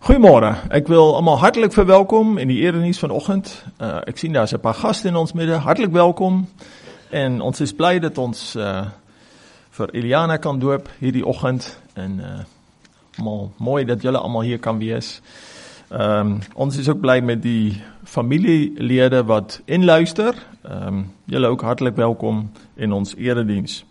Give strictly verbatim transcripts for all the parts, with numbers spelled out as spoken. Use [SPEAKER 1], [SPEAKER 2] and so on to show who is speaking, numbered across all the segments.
[SPEAKER 1] Goedemorgen, ik wil allemaal hartelijk verwelkom in die eredienst vanochtend. Uh, ik zie daar een paar gasten in ons midden, hartelijk welkom. En ons is blij dat ons uh, voor Eliana kan doop hierdie oggend. En uh, allemaal mooi dat jullie allemaal hier kan wees. Um, ons is ook blij met die familieleden wat inluister. Um, jullie ook hartelijk welkom in ons eredienst.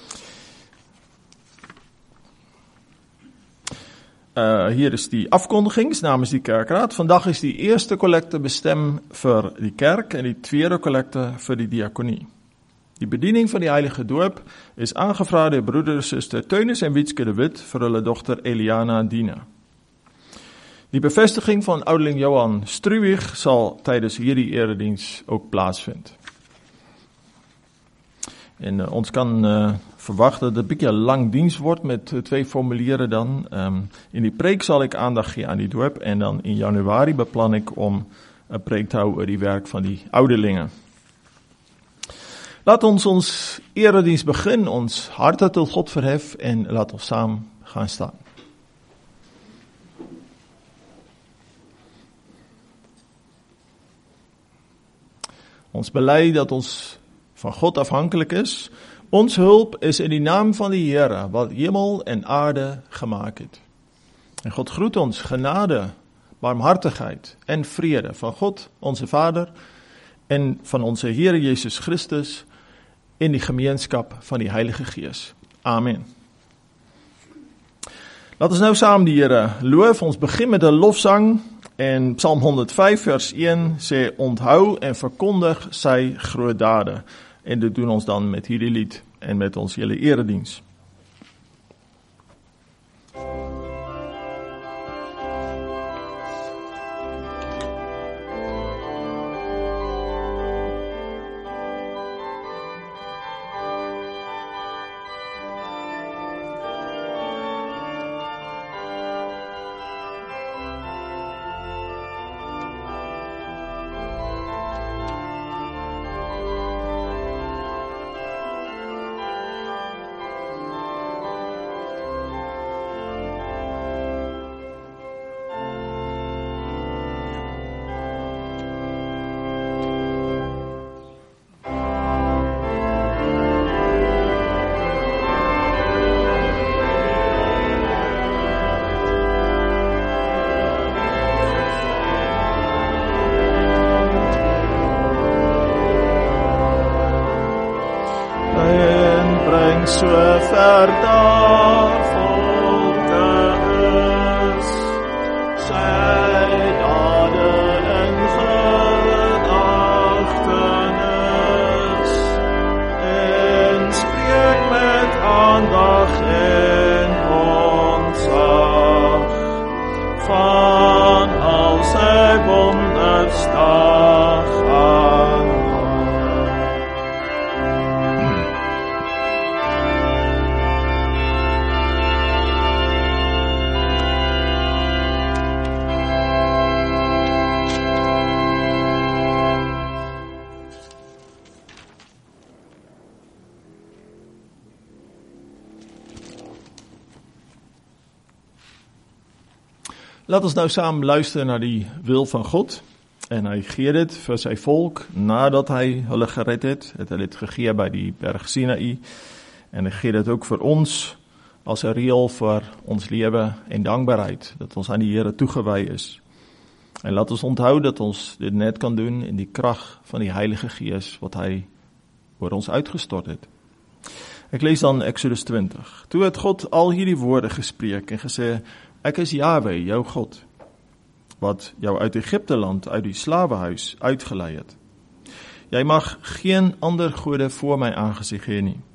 [SPEAKER 1] Uh, hier is die afkondiging namens die kerkraad. Vandaag is die eerste collecte bestemd voor die kerk en die tweede collecte voor die diakonie. Die bediening van die heilige doop is aangevraagd door broeder en zuster Teunis en Wietske de Wit voor hulle dochter Eliana Dina. Die bevestiging van ouderling Johan Struwig zal tijdens hierdie eredienst ook plaatsvinden. En uh, ons kan uh, verwachten dat het een beetje een lang dienst wordt met uh, twee formulieren dan. Um, in die preek zal ik aandacht geven aan die doop en dan in januari beplan ik om een preek te houden over die werk van die ouderlingen. Laat ons ons eredienst beginnen, ons harten tot God verheffen en laat ons samen gaan staan. Ons bely dat ons van God afhankelijk is. Ons hulp is in die naam van die Here, wat hemel en aarde gemaakt het. En God groet ons genade, barmhartigheid en vrede van God, onze Vader, en van onze Heer Jezus Christus in die gemeenschap van die Heilige Gees. Amen. Laat ons nou samen die Here loof. Ons begin met een lofzang. En Psalm honderdvijf vers een sê, onthou en verkondig sy groot dade. En dit doen ons dan met hierdie lied en met ons hele eredienst. Laat ons nou samen luisteren naar die wil van God. En hy gee dit vir sy volk, nadat hy hulle gered het, het hy dit gegee by die berg Sinaï. En hy gee dit ook vir ons, as een reël vir ons lewe en dankbaarheid, dat ons aan die Here toegewy is. En laat ons onthou dat ons dit net kan doen in die krag van die Heilige Gees, wat hy oor ons uitgestort het. Ek lees dan Exodus twintig. Toe het God al hierdie woorde gespreek en gesê, ek is Jahwe, jou God, wat jou uit Egypte land, uit die slawehuis uitgelei het. Jy mag geen ander gode voor my aangesig hê nie.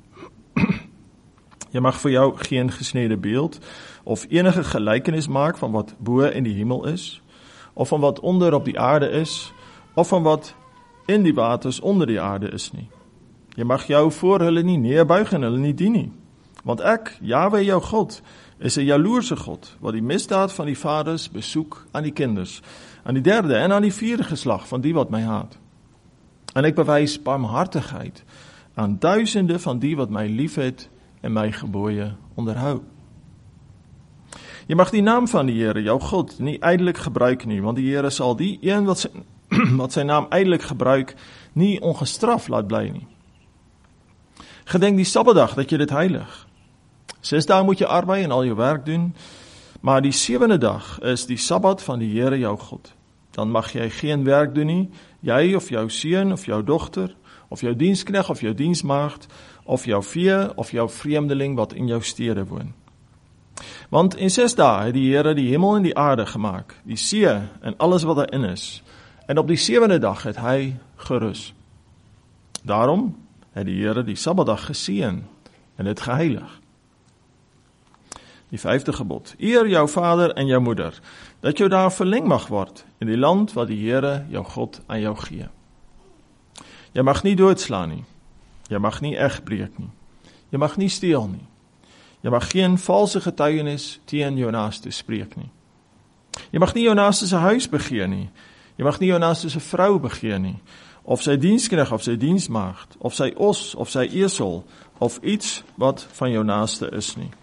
[SPEAKER 1] Jy mag vir jou geen gesnede beeld, of enige gelykenis maak van wat bo in die hemel is, of van wat onder op die aarde is, of van wat in die waters onder die aarde is nie. Jy mag jou voor hulle nie neerbuig en hulle nie dien nie. Want ek, Jahwe jou God, is een jaloerse God, wat die misdaad van die vaders besoek aan die kinders, aan die derde en aan die vierde geslag van die wat my haat. En ek bewys barmhartigheid aan duisende van die wat my liefhet en my gebooie onderhou. Jy mag die naam van die Here, jou God, nie ydelik gebruik nie, want die Here sal die een wat sy, wat sy naam ydelik gebruik, nie ongestraf laat bly nie. Gedenk die Sabbatdag dat jy dit heilig. Ses dae moet jy arbei en al jou werk doen, maar die sewende dag is die Sabbat van die Here jou God. Dan mag jy geen werk doen nie, jy of jou seun of jou dogter, of jou dienskneg of jou diensmaagd, of jou vee of jou vreemdeling wat in jou stede woon. Want in ses dae het die Here die hemel en die aarde gemaak, die see en alles wat daarin is, en op die sewende dag het hy gerus. Daarom het die Here die Sabbatdag geseën en dit geheilig. Die vyfde gebod, eer jou vader en jou moeder, dat jou daar verleng mag word in die land wat die Here jou God aan jou gee. Jy mag nie doodslaan nie, jy mag nie egbreek nie, jy mag nie steel nie, jy mag geen valse getuienis teen jou naaste spreek nie. Jy mag nie jou naaste se huis begeer nie, jy mag nie jou naaste se vrou begeer nie, of sy dienskneg of sy diensmaagd, of sy os of sy esel, of iets wat van jou naaste is nie.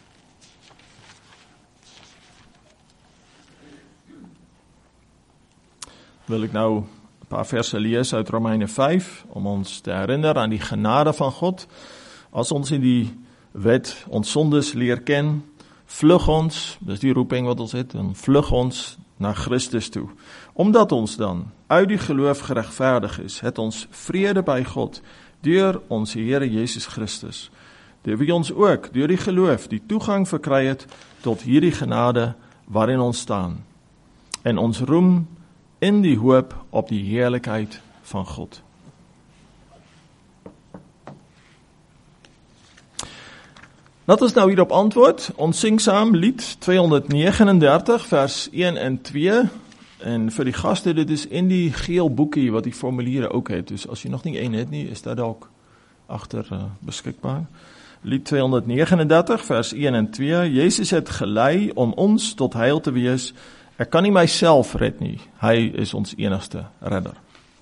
[SPEAKER 1] Wil ek nou een paar verse lees uit Romeine vyf, om ons te herinner aan die genade van God. As ons in die wet ons sondes leer ken, vlug ons, dis die roeping wat ons het, en vlug ons na Christus toe. Omdat ons dan uit die geloof geregverdig is, het ons vrede by God, deur ons Here Jesus Christus, deur wie ons ook, deur die geloof, die toegang verkry het, tot hierdie genade waarin ons staan, en ons roem in die hoop op die heerlikheid van God. Laat ons nou hierop antwoord. Ons sing saam lied tweehonderdnegenendertig vers een en twee. En vir die gaste, dit is in die geel boekie wat die formuliere ook het. Dus as jy nog nie een het nie, is dat ook agter uh, beskikbaar. Lied tweehonderdnegenendertig vers een en twee. Jezus het gelei om ons tot heil te wees. Ek kan nie myself red nie. Hy is ons enigste redder.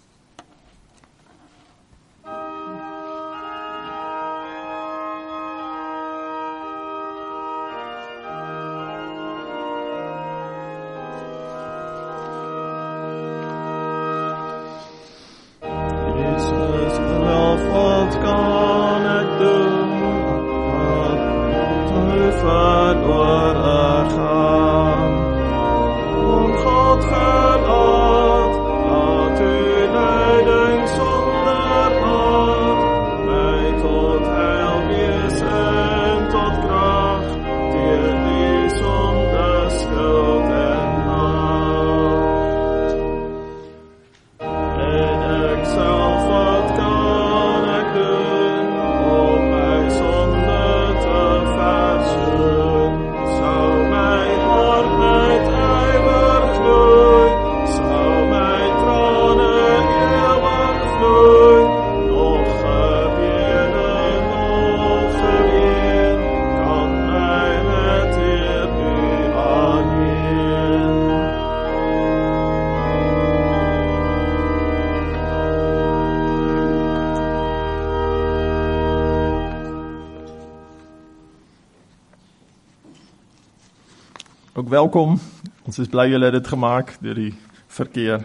[SPEAKER 1] Ook welkom, ons is bly julle het dit gemaak deur die verkeer.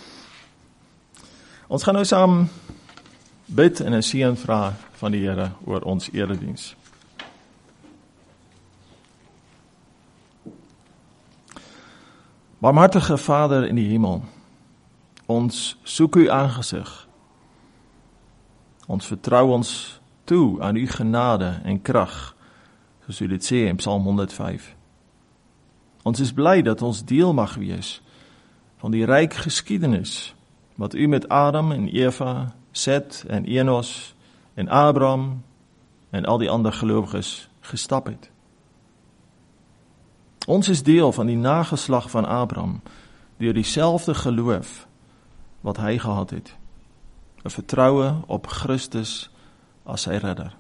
[SPEAKER 1] Ons gaan nou saam bid en 'n seën vra van die Here oor ons erediens. Barmhartige Vader in die hemel, ons soek u aangesig. Ons vertrou ons toe aan u genade en krag, soos u dit sê in Psalm honderd vyf. Ons is bly dat ons deel mag wees van die ryk geskiedenis wat u met Adam en Eva, Set en Enos en Abraham en al die ander gelowiges gestap het. Ons is deel van die nageslag van Abraham deur dieselfde geloof wat hy gehad het, 'n vertroue op Christus as sy redder.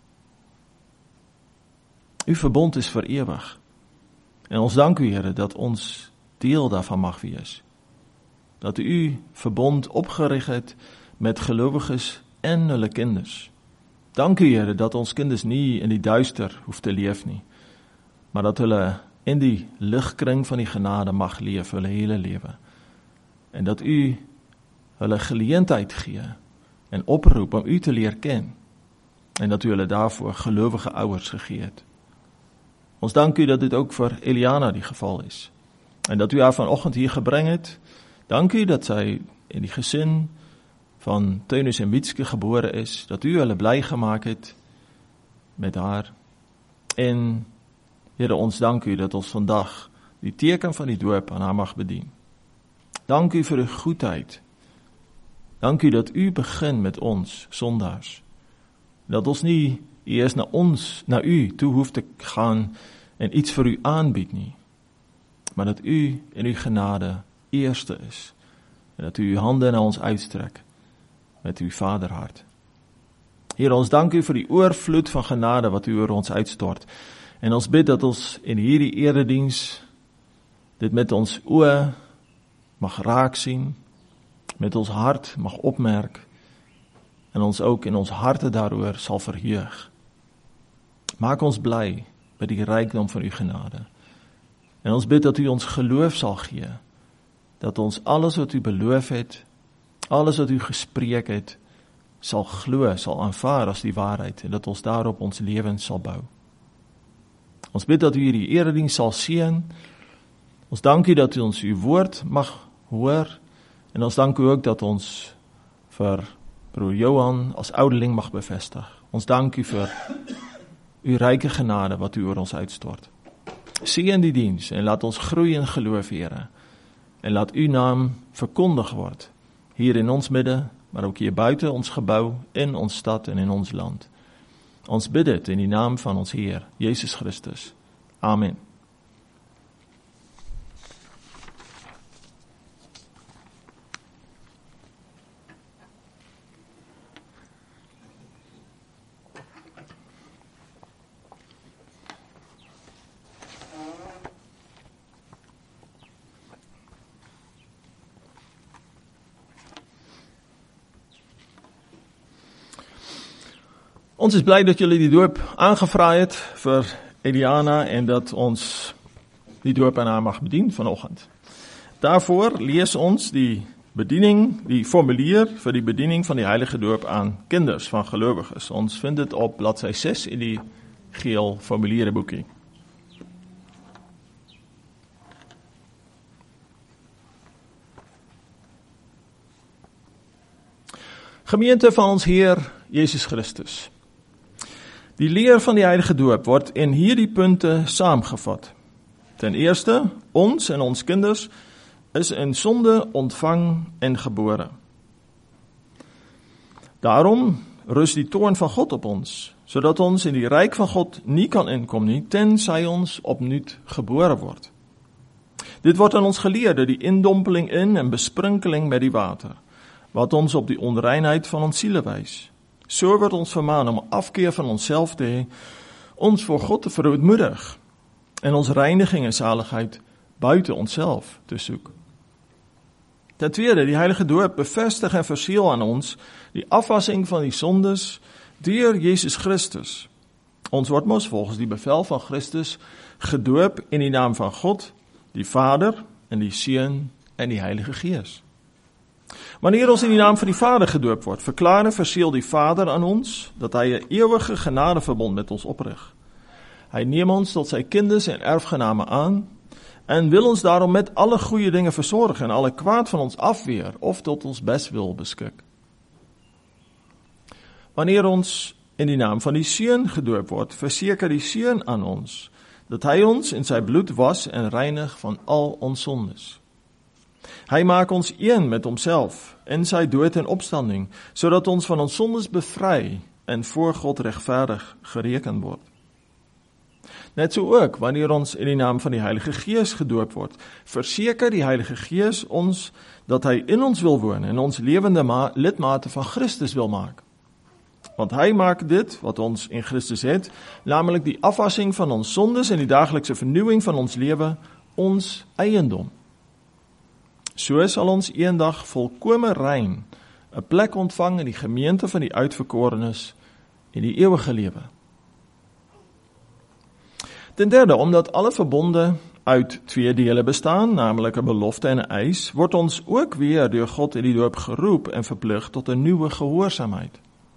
[SPEAKER 1] U verbond is vir ewig. En ons dank u, Here, dat ons deel daarvan mag wees. Dat u verbond opgerig het met gelowiges en hulle kinders. Dank u, Here, dat ons kinders nie in die duister hoef te leef nie, maar dat hulle in die ligkring van die genade mag leef hulle hele lewe. En dat u hulle geleentheid gee en oproep om u te leer ken. En dat u hulle daarvoor gelowige ouers gegee het. Ons dank u dat dit ook vir Eliana die geval is. En dat u haar vanoggend hier gebring het. Dank u dat sy in die gesin van Teunus en Wietske gebore is. Dat u hulle bly gemaak het met haar. En Here, ons dank u dat ons vandag die teken van die doop aan haar mag bedien. Dank u vir uw goedheid. Dank u dat u begin met ons sondaars. Dat ons nie eers na ons, na u toe hoef te gaan en iets vir u aanbied nie. Maar dat u in uw genade eerste is. En dat u uw handen na ons uitstrek met uw vaderhart. Heer, ons dank u vir die oorvloed van genade wat u oor ons uitstort. En ons bid dat ons in hierdie erediens dit met ons oë mag raak sien, met ons hart mag opmerk en ons ook in ons harte daaroor sal verheug. Maak ons bly by die rykdom van uw genade. En ons bid dat u ons geloof sal gee, dat ons alles wat u beloof het, alles wat u gespreek het, sal glo, sal aanvaar as die waarheid en dat ons daarop ons lewens sal bou. Ons bid dat u hierdie erediens sal seën. Ons dank u dat u ons uw woord mag hoor. En ons dank u ook dat ons vir broer Johan as ouderling mag bevestig. Ons dank u vir uw ryke genade wat u oor ons uitstort. Seën die diens en laat ons groei in geloof, Here. En laat uw naam verkondig word. Hier in ons midde, maar ook hier buiten ons gebou, in ons stad en in ons land. Ons bid dit in die naam van ons Heer, Jezus Christus. Amen. Ons is blij dat jullie die doop aangevraai het vir Eliana en dat ons die doop aan haar mag bedien vanoggend. Daarvoor lees ons die bediening, die formulier vir die bediening van die heilige doop aan kinders van gelowiges. Ons vind dit op bladsy ses in die geel formuliereboekie. Gemeente van ons Heer Jezus Christus. Die leer van die heilige doop word in hierdie punte saamgevat. Ten eerste, ons en ons kinders is in sonde ontvang en gebore. Daarom rus die toorn van God op ons, sodat ons in die ryk van God nie kan inkom nie, tensy ons opnuut gebore word. Dit word aan ons geleer door die indompeling in en besprinkeling met die water, wat ons op die onreinheid van ons siele wys. So word ons vermaan om afkeer van onsself te hê, ons voor God te verootmoedig en ons reiniging en zaligheid buiten onsself te soek. Ten tweede, die heilige doop bevestig en versiel aan ons die afwassing van die sondes deur Jezus Christus. Ons word mos volgens die bevel van Christus gedoop in die naam van God, die Vader en die Seun en die Heilige Gees. Wanneer ons in die naam van die Vader gedoop word, verklaar en versiel die Vader aan ons, dat hy 'n eeuwige genadeverbond met ons oprig. Hy neem ons tot sy kinders en erfgename aan, en wil ons daarom met alle goeie dinge versorg, en alle kwaad van ons afweer, of tot ons bestwil beskik. Wanneer ons in die naam van die Seun gedoop word, verseker die Seun aan ons, dat hy ons in sy bloed was en reinig van al ons sondes. Hy maak ons een met homself in sy dood en opstanding, sodat ons van ons sondes bevry en voor God regverdig gereken word. Net so ook, wanneer ons in die naam van die Heilige Gees gedoop word, verseker die Heilige Gees ons dat hy in ons wil woon en ons lewende ma- lidmate van Christus wil maak. Want hy maak dit, wat ons in Christus het, namelijk die afwassing van ons sondes en die daaglikse vernuwing van ons lewe, ons eiendom. So sal ons eendag volkome rein 'n plek ontvang in die gemeente van die uitverkorenes in die ewige lewe. Ten derde, omdat alle verbonde uit twee dele bestaan, namelijk een belofte en een eis, wordt ons ook weer door God in die doop geroep en verplig tot een nieuwe gehoorzaamheid.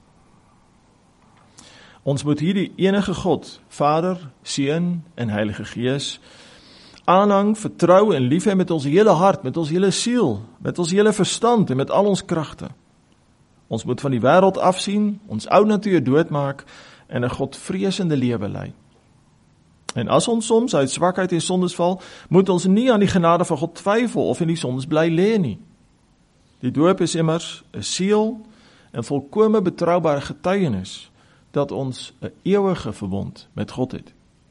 [SPEAKER 1] Ons moet hierdie enige God, Vader, Seun en Heilige Gees, aanhang, vertrou en lief hê met ons hele hart, met ons hele siel, met ons hele verstand en met al ons kragte. Ons moet van die wêreld afsien, ons ou natuur doodmaak en 'n Godvreesende lewe lei. En as ons soms uit swakheid en sondes val, moet ons nie aan die genade van God twyfel of in die sondes bly lê nie. Die doop is immers 'n seël en volkome betroubare getuienis dat ons 'n ewige verbond met God het.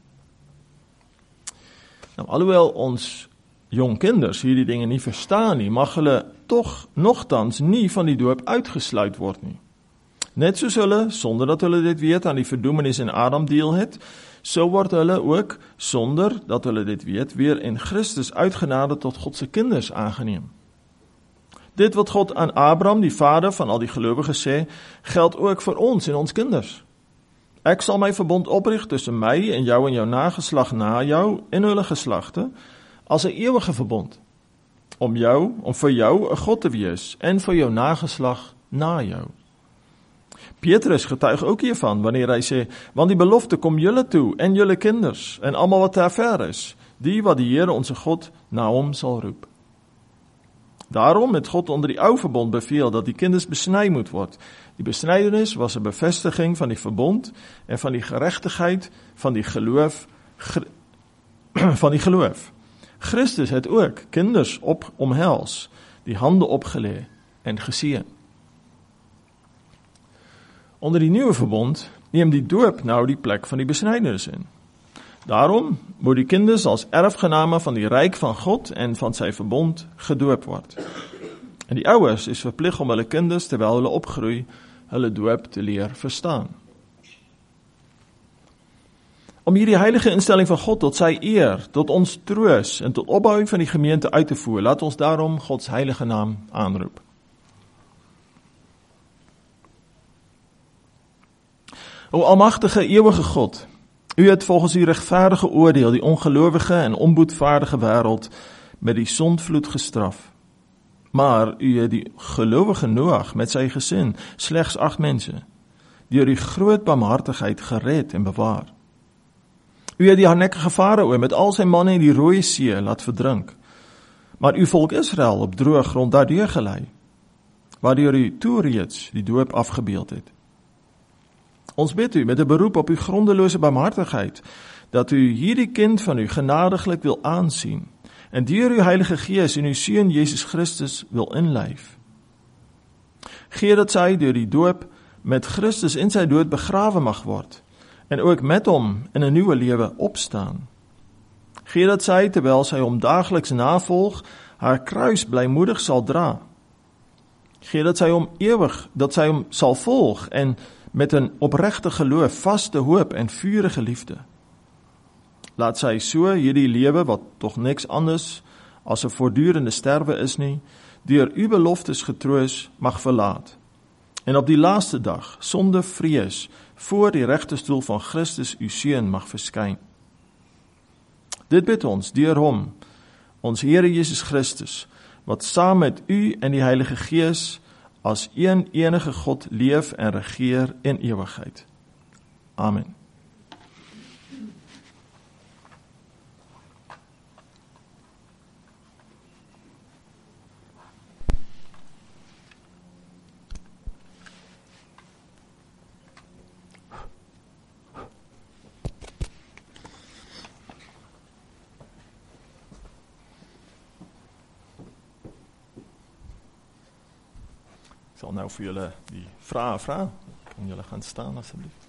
[SPEAKER 1] Nou, alhoewel ons jong kinders hierdie dinge nie verstaan nie, mag hulle tog nogtans nie van die doop uitgesluit word nie. Net soos hulle, sonder dat hulle dit weet, aan die verdoemenis in Adam deel het, so word hulle ook, sonder dat hulle dit weet, weer in Christus uitgenade tot God se kinders aangeneem. Dit wat God aan Abraham, die vader van al die gelowiges sê, geld ook vir ons en ons kinders. Ek sal my verbond oprig tussen my en jou en jou nageslag na jou en hulle geslagte, as 'n ewige verbond, om jou, om vir jou 'n God te wees, en vir jou nageslag na jou. Petrus getuig ook hiervan, wanneer hy sê, want die belofte kom julle toe, en julle kinders, en almal wat ter ver is, die wat die Here onze God na hom sal roep. Daarom het God onder die ou verbond beveel, dat die kinders besny moet word. Die besnydenis was 'n bevestiging van die verbond, en van die geregtigheid van die geloof, van die geloof. Christus het ook kinders op omhels, die hande opgelê en geseën. Onder die nuwe verbond neem die doop nou die plek van die besnydenis in. Daarom moet die kinders as erfgename van die ryk van God en van sy verbond gedoop word. En die ouers is verplig om hulle kinders, terwyl hulle opgroei, hulle doop te leer verstaan. Om hierdie heilige instelling van God tot sy eer, tot ons troos en tot opbouing van die gemeente uit te voer, laat ons daarom Gods heilige naam aanroep. O almagtige, ewige God, u het volgens uw rechtvaardige oordeel die ongelowige en onboedvaardige wêreld met die sondvloed gestraf. Maar u het die gelowige Noag met sy gesin, slegs agt mense, deur die groot barmhartigheid gered en bewaar. U het die hardnekkige Farao met al sy manne in die Rooi See laat verdrink, maar uw volk Israel op droë grond daardeur gelei, waardeur u toe reeds die doop afgebeeld het. Ons bid u met 'n beroep op uw grondelose barmhartigheid, dat u hierdie kind van u genadiglik wil aansien, en deur uw Heilige Gees en uw Seun Jesus Christus wil inlyf. Gee dat sy deur die doop met Christus in sy dood begrawe mag word, en ook met hom in 'n nuwe lewe opstaan. Gee dat sy, terwyl sy hom daagliks navolg, haar kruis blymoedig sal dra. Gee dat sy hom ewig, dat sy hom sal volg, en met 'n opregte geloof, vaste hoop en vurige liefde. Laat sy so hierdie lewe, wat tog niks anders as 'n voortdurende sterwe is nie, deur u beloftes getroos mag verlaat. En op die laaste dag, sonder vrees, voor die regterstoel van Christus uw Seun mag verskyn. Dit bid ons deur hom, ons Here Jesus Christus, wat saam met u en die Heilige Gees as een enige God leef en regeer in ewigheid. Amen. Ik zal nou voor jullie die vragen vragen. Kan jullie gaan staan alsjeblieft.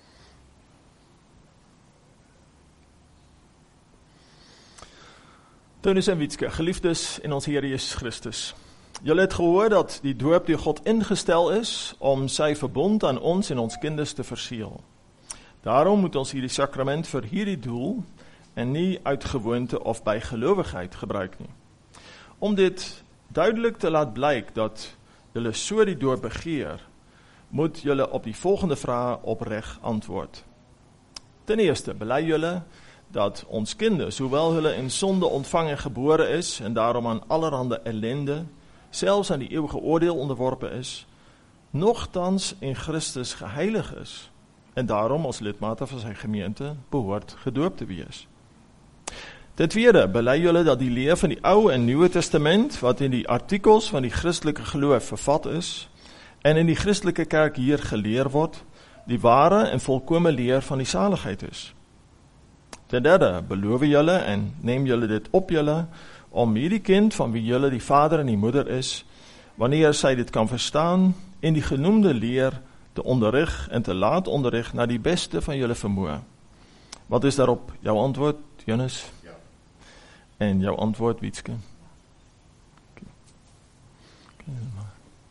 [SPEAKER 1] Teunis en Wietske, geliefdes in ons Here Jesus Christus. Julle het gehoor dat die doop deur God ingestel is om sy verbond aan ons en ons kinders te verseël. Daarom moet ons hierdie sakrament vir hierdie doel en nie uit gewoonte of by gelowigheid gebruik nie. Om dit duidelik te laat blyk dat julle so die doop begeer, moet julle op die volgende vrae opreg antwoord. Ten eerste, bely julle dat ons kinders, hoewel hulle in sonde ontvang en gebore is, en daarom aan allerhande ellende, selfs aan die eeuwige oordeel onderworpen is, nogtans in Christus geheilig is, en daarom als lidmate van sy gemeente behoort gedoop te wees. Ten tweede, bely julle dat die leer van die Ou en Nuwe Testament, wat in die artikels van die christelike geloof vervat is, en in die christelike kerk hier geleer word, die ware en volkome leer van die saligheid is. Ten derde, beloof julle en neem julle dit op julle, om hierdie kind van wie julle die vader en die moeder is, wanneer sy dit kan verstaan, in die genoemde leer te onderrig en te laat onderrig na die beste van julle vermoë. Wat is daarop jou antwoord, Jonas? Ja. En jou antwoord, Wietske? Okay. Okay, maar.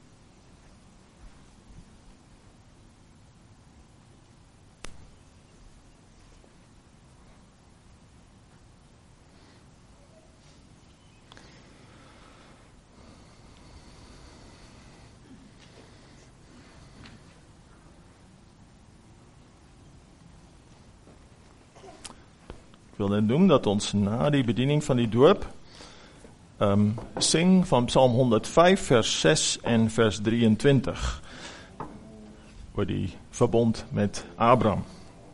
[SPEAKER 1] Ik wil net noem dat ons na die bediening van die doop um, sing van Psalm honderdvyf vers zes en vers drieëntwintig oor die verbond met Abraham.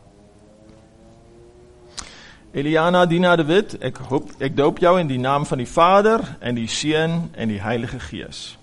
[SPEAKER 1] Eliana Dina de Wit, ek, hoop, ek doop jou in die naam van die Vader en die Seun en die Heilige Gees.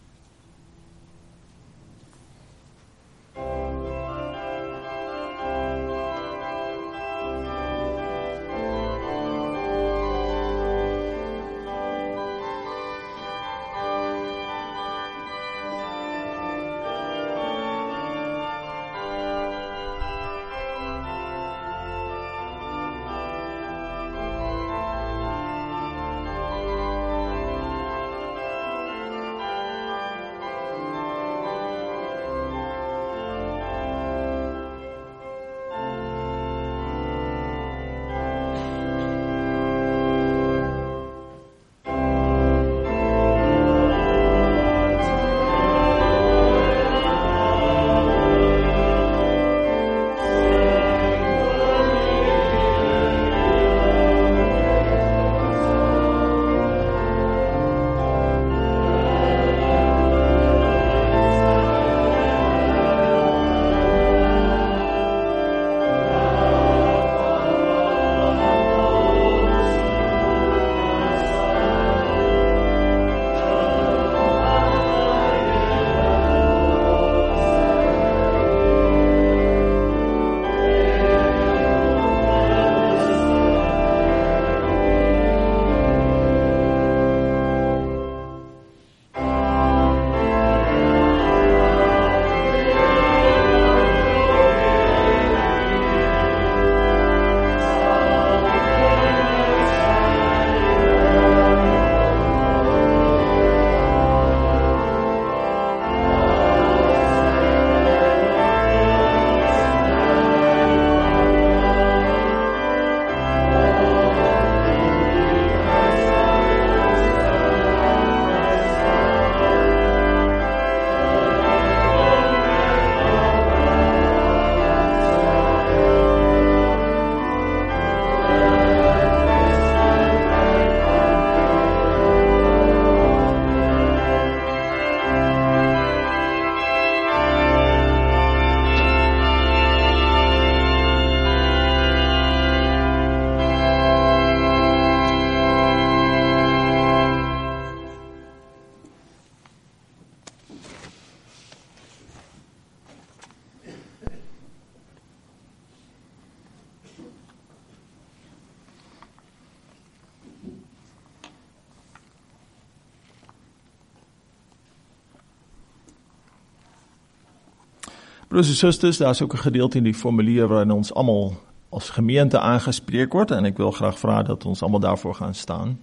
[SPEAKER 1] Broers en susters, daar is ook een gedeelte in die formulier waarin ons allemaal als gemeente aangespreek word en ek wil graag vraag dat ons allemaal daarvoor gaan staan.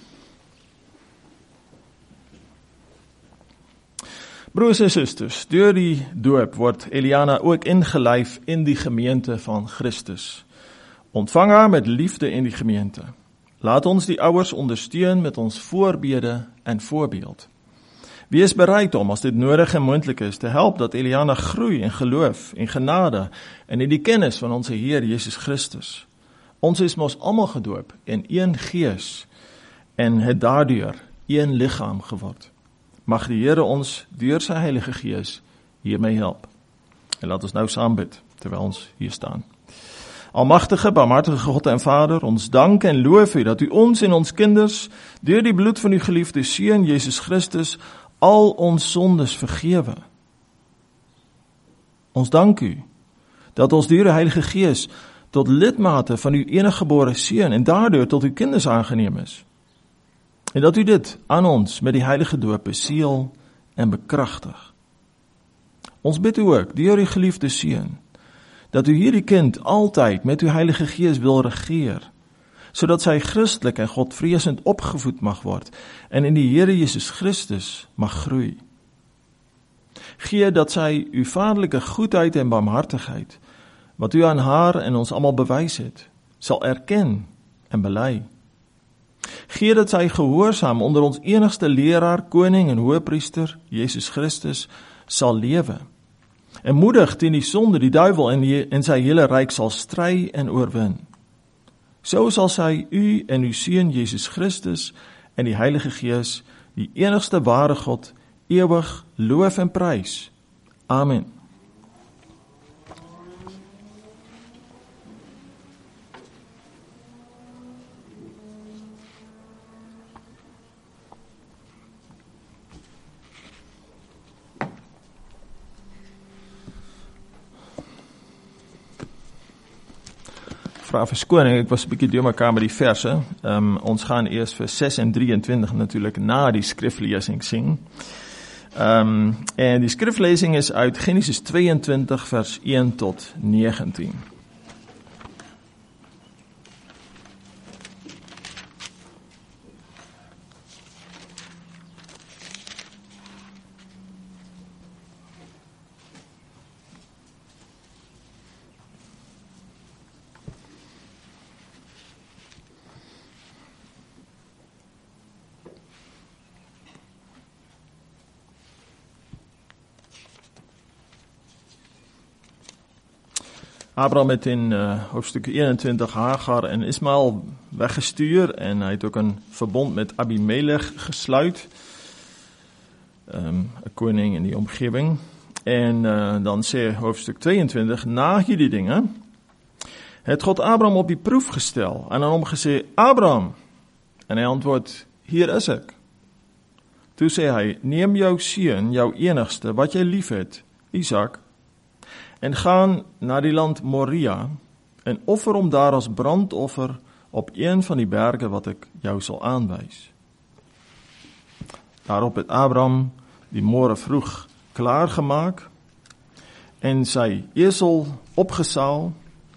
[SPEAKER 1] Broers en susters, deur die doop word Eliana ook ingelyf in die gemeente van Christus. Ontvang haar met liefde in die gemeente. Laat ons die ouers ondersteun met ons voorbede en voorbeeld. Wees bereid om, as dit nodig en moontlik is, te help dat Eliana groei in geloof, in genade en in die kennis van onze Heer Jezus Christus. Ons is mos almal gedoop in een gees en het daardeur een liggaam geword. Mag die Here ons deur sy Heilige Gees hiermee help. En laat ons nou saam bid, terwyl ons hier staan. Almagtige, barmhartige God en Vader, ons dank en loof U dat U ons en ons kinders deur die bloed van U geliefde Seun Jesus Christus al ons sondes vergewe. Ons dank U dat ons deur die Heilige Gees tot lidmate van U eniggebore Seun en daardeur tot U kinders aangeneem is. En dat U dit aan ons met die heilige doop beseël en bekragtig. Ons bid U ook deur U geliefde Seun dat U hierdie kind altyd met U Heilige Gees wil regeer, sodat sy Christelik en Godvreesend opgevoed mag word en in die Here Jesus Christus mag groei. Gee dat sy U vaderlike goedheid en barmhartigheid, wat U aan haar en ons almal bewys het, sal erken en bely. Gee dat sy gehoorsaam onder ons enigste leraar, koning en hoëpriester, Jesus Christus, sal lewe. En moedig teen die sonde, die duiwel en, die, en sy hele ryk sal stry en oorwin. So sal sy U en U Seun Jesus Christus en die Heilige Gees, die enigste ware God, ewig loof en prys. Amen. Vra verskoning, ek was 'n bietjie deur mekaar met die verse. Um, ons gaan eers vir ses en drieëntwintig natuurlik na die skriflesing sing. Um, en die skriflesing is uit Genesis tweeëntwintig vers een tot negentien. Abraham het in uh, hoofstuk eenentwintig Hagar en Ismael weggestuur en hy het ook 'n verbond met Abimelech gesluit, um, 'n koning in die omgewing. En uh, dan sê hoofstuk tweeëntwintig, na hierdie dinge het God Abraham op die proef gestel en aan hom gesê, Abraham, en hy antwoord, hier is ek. Toe sê hy, neem jou seun, jou enigste, wat jy lief het, Isak, en gaan na die land Moria en offer hom daar as brandoffer op een van die berge wat ek jou sal aanwys. Daarop het Abraham die môre vroeg klaargemaak en sy esel opgesaal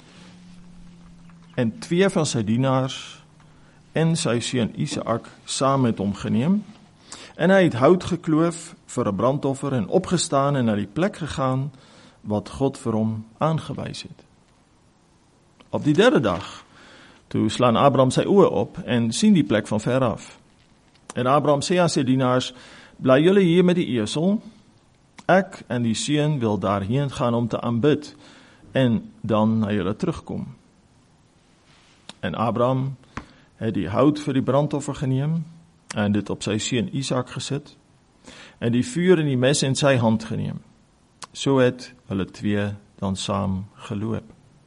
[SPEAKER 1] en twee van sy dienaars en sy seun Isak saam met hom geneem en hy het hout gekloof vir 'n brandoffer en opgestaan en na die plek gegaan wat God vir hom aangewys het. Op die derde dag, toe slaan Abraham sy oë op en sien die plek van ver af. En Abraham sê aan sy dienaars, bly julle hier met die esel, ek en die seun wil daarheen gaan om te aanbid, en dan na julle terugkom. En Abraham het die hout vir die brandoffer geneem, en dit op sy seun Isak gesit, en die vuur en die mes in sy hand geneem. So het hulle twee dan saam geloop.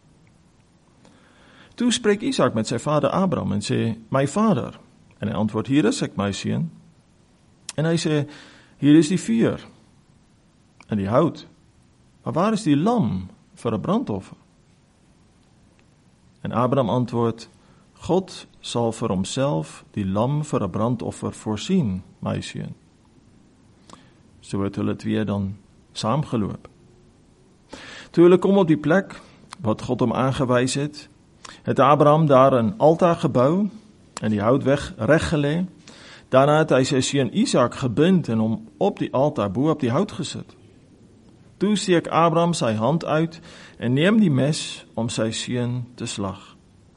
[SPEAKER 1] Toe spreek Isak met sy vader Abraham en sê, my vader. En hy antwoord, hier is ek, my seun. En hy sê, hier is die vuur en die hout. Maar waar is die lam vir 'n brandoffer? En Abraham antwoord, God sal vir homself die lam vir 'n brandoffer voorsien, my seun. So het hulle twee dan saamgeloop. Toe hulle kom op die plek wat God hom aangewys het, het Abraham daar 'n altaar gebou en die hout weg reggelê. Daarna het hy sy seun Isak gebind en hom op die altaar bo op die hout gesit. Toe steek Abraham sy hand uit en neem die mes om sy seun te slag.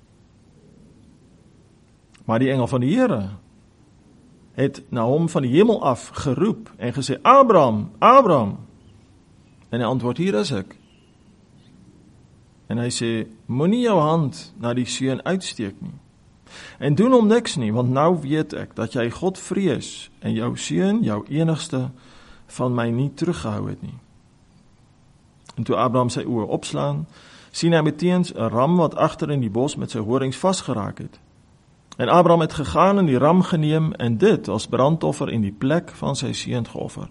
[SPEAKER 1] Maar die engel van die Here het na hom van die hemel af geroep en gesê, Abraham, Abraham. En hy antwoord, hier is ek. En hy sê, moenie jou hand na die seun uitsteek nie. En doen hom niks nie, want nou weet ek dat jy God vrees en jou seun, jou enigste, van my nie teruggehou het nie. En toe Abraham sy oë opslaan, sien hy meteens 'n ram wat agter in die bos met sy horings vasgeraak het. En Abraham het gegaan en die ram geneem en dit as brandoffer in die plek van sy seun geoffer.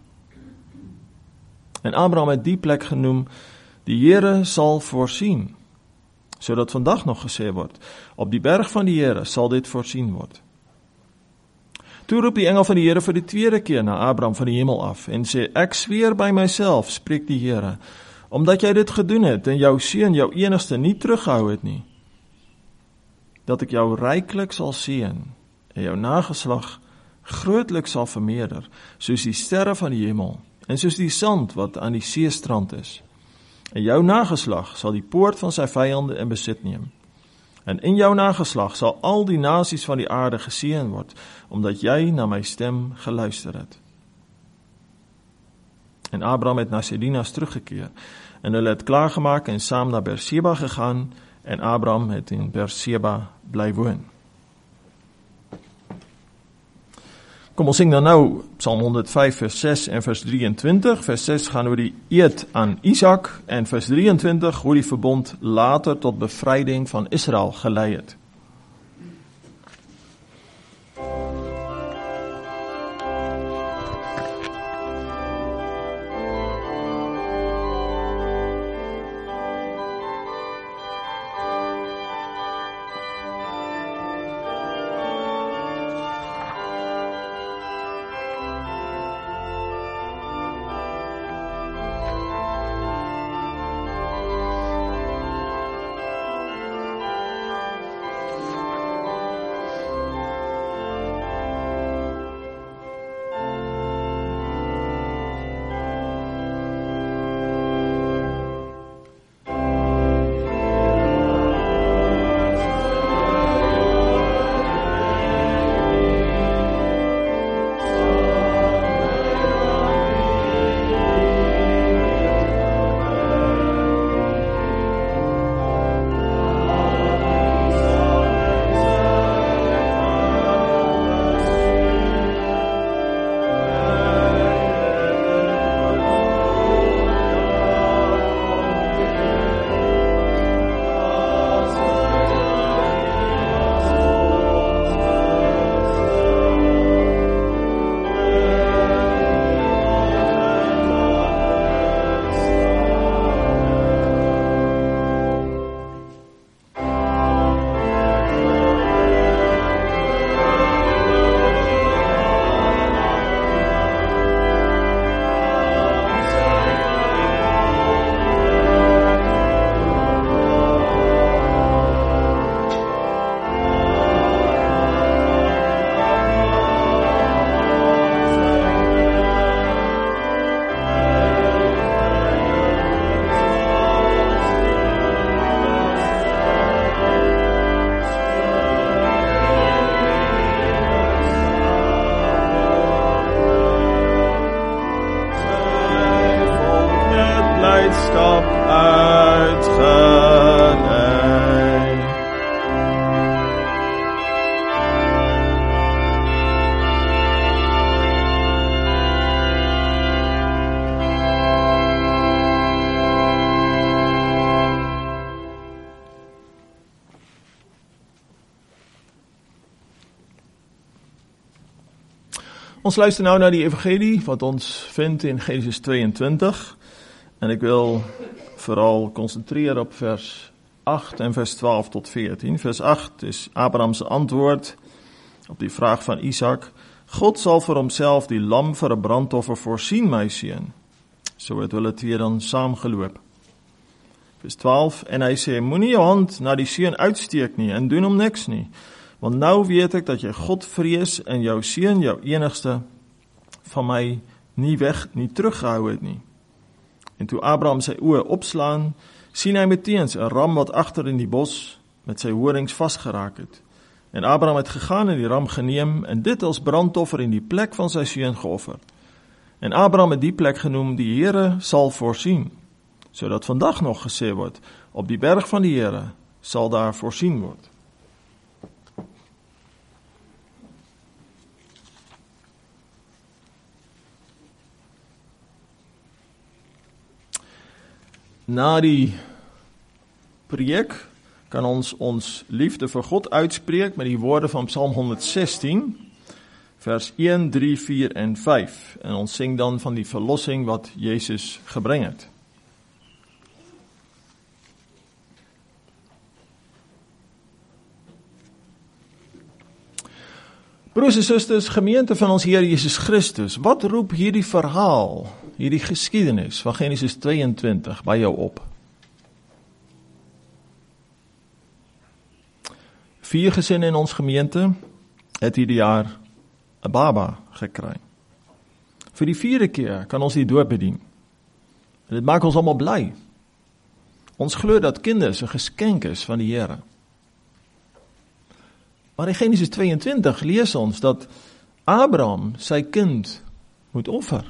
[SPEAKER 1] En Abraham het die plek genoem, die Here sal voorsien, sodat vandag nog gesê word, op die berg van die Here sal dit voorsien word. Toe roep die engel van die Here vir die tweede keer na Abraham van die hemel af en sê, ek zweer by myself, spreek die Here, omdat jy dit gedoen het en jou seun, jou enigste, nie teruggehou het nie, dat ek jou ryklik sal seën en jou nageslag grootlik sal vermeerder, soos die sterre van die hemel en soos die sand wat aan die seestrand is. En jou nageslag sal die poort van sy vyande in besit neem. En in jou nageslag sal al die nasies van die aarde geseën word, omdat jy na my stem geluister het. En Abraham het na Sedinas teruggekeer, en hulle het klaargemaak en saam na Berseba gegaan, en Abraham het in Berseba bly woon. Kom ons sing dan nou Psalm honderd vyf vers ses en vers drieëntwintig. Vers ses gaan oor die eed aan Isak en vers drieëntwintig hoe die verbond later tot bevryding van Israel gelei het. blijdschap uitgelei. Ons luister nou na die evangelie wat ons vind in Genesis tweeëntwintig en ek wil vooral konsentreer op vers agt en vers twaalf tot veertien. Vers agt is Abrahams antwoord op die vraag van Isak: God sal vir homself die lam vir 'n brandoffer voorsien, my seun. So het hulle twee dan saamgeloop. Vers twaalf, en hy sê: moenie jou hand na die seun uitsteek nie en doen hom niks nie. Want nou weet ek dat jy God vrees en jou seun, jou enigste, van my nie weg, nie teruggehou het nie. En toe Abraham sy oë opslaan, sien hy meteens 'n ram wat agter in die bos met sy horings vasgeraak het. En Abraham het gegaan en die ram geneem en dit as brandoffer in die plek van sy seun geoffer. En Abraham het die plek genoem, die Here sal voorsien, Sodat vandag nog gesê word, op die berg van die Here sal daar voorsien word. Na die preek kan ons ons liefde vir God uitspreek met die woorde van Psalm honderdsestien, vers een, drie, vier en vyf. En ons sing dan van die verlossing wat Jezus gebring het. Broers en susters, gemeente van ons Here Jesus Christus, wat roep hierdie verhaal, hierdie geskiedenis van Genesis tweeëntwintig by jou op? Vier gesinne in ons gemeente het hierdie jaar 'n baba gekry. Vir die vierde keer kan ons die doop bedien. En dit maak ons almal bly. Ons glo dat kinders 'n geskenk is van die Here. Maar in Genesis tweeëntwintig lees ons dat Abraham sy kind moet offer.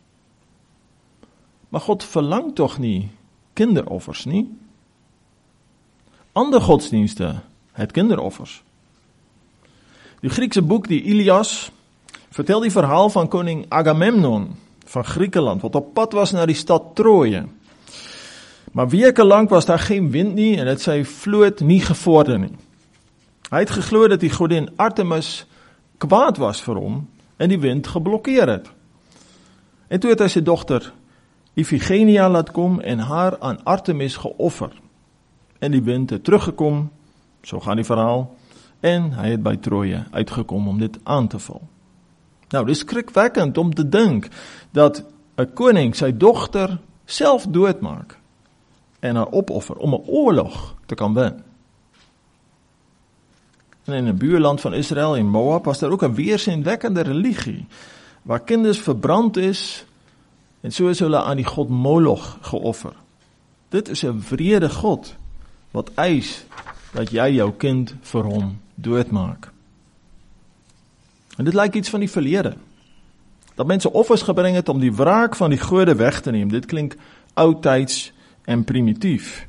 [SPEAKER 1] Maar God verlang tog nie kinderoffers nie. Ander godsdienste het kinderoffers. Die Griekse boek, die Ilias, vertel die verhaal van koning Agamemnon van Griekenland, wat op pad was na die stad Troje. Maar weke lang was daar geen wind nie en het sy vloot nie gevorder nie. Hy het geglo dat die godin Artemis kwaad was vir hom en die wind geblokkeer het. En toe het hy sy dogter Ifigenia laat kom en haar aan Artemis geoffer. En die wind het teruggekom, so gaan die verhaal, en hy het by Troje uitgekom om dit aan te val. Nou, dit is skrikwekkend om te dink dat 'n koning sy dogter self doodmaak en haar opoffer om 'n oorlog te kan wen. En in 'n buurland van Israel, in Moab, was daar ook 'n weerzinwekkende religie, waar kinders verbrand is, en so is hulle aan die god Moloch geoffer. Dit is 'n wrede God, wat eis dat jy jou kind vir hom doodmaak. En dit lyk iets van die verlede. Dat mense offers gebring het om die wraak van die gode weg te neem. Dit klink oudtyds en primitief.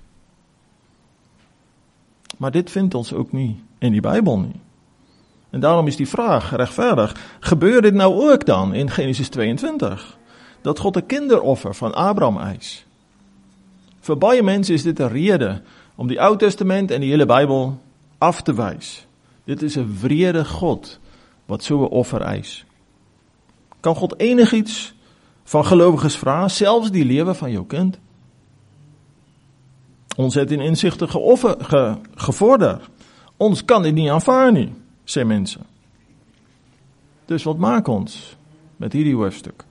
[SPEAKER 1] Maar dit vind ons ook nie in die Bybel nie. En daarom is die vraag regverdig, gebeur dit nou ook dan in Genesis tweeëntwintig? Dat God 'n kinderoffer van Abraham eis? Vir baie mense is dit 'n rede om die Ou Testament en die hele Bybel af te wys. Dit is 'n wrede God wat so 'n offer eis. Kan God enigiets van gelowiges vra, selfs die lewe van jou kind? Ons het in insigte geoffer, ge, gevorder. Ons kan dit nie aanvaar nie, sê mense. Dus wat maak ons met hierdie hoofstuk?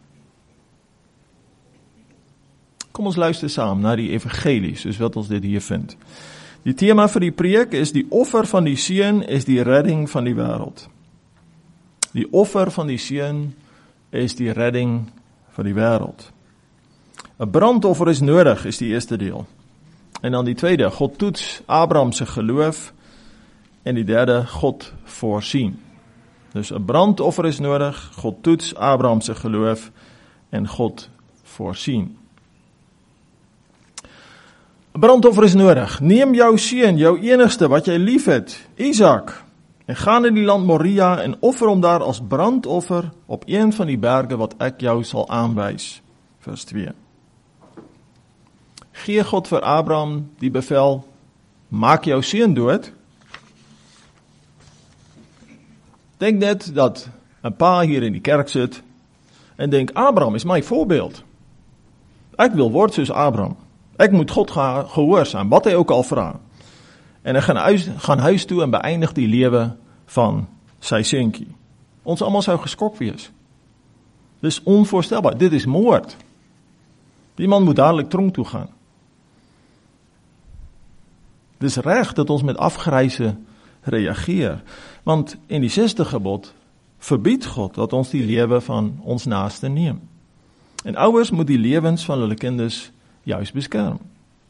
[SPEAKER 1] Kom ons luister saam na die evangelie, soos wat ons dit hier vind. Die tema vir die preek is die offer van die seun is die redding van die wêreld. Die offer van die seun is die redding van die wêreld. 'n Brandoffer is nodig, is die eerste deel. En dan die tweede, God toets Abraham se geloof. En die derde, God voorsien. Dus 'n brandoffer is nodig, God toets Abraham se geloof en God voorsien. 'n Brandoffer is nodig. Neem jou seun, jou enigste wat jy liefhet, Isak, en gaan in die land Moria en offer hom daar as brandoffer op een van die berge wat ek jou sal aanwys. Vers twee. Gee God vir Abraham die bevel, maak jou seun dood. Denk net dat 'n pa hier in die kerk sit en denk, Abraham is my voorbeeld. Ek wil word soos Abraham. Ek moet God ge- gehoorsaam, wat hy ook al vra. En hy gaan huis, gaan huis toe en beëindig die lewe van sy seentjie. Ons almal sou geskok wees. Dis onvoorstelbaar, dit is moord. Die man moet dadelik tronk toe gaan. Dis reg dat ons met afgryse reageer, want in die sesde gebod verbied God dat ons die lewe van ons naaste neem. En ouers moet die lewens van hulle kinders juist beskerm.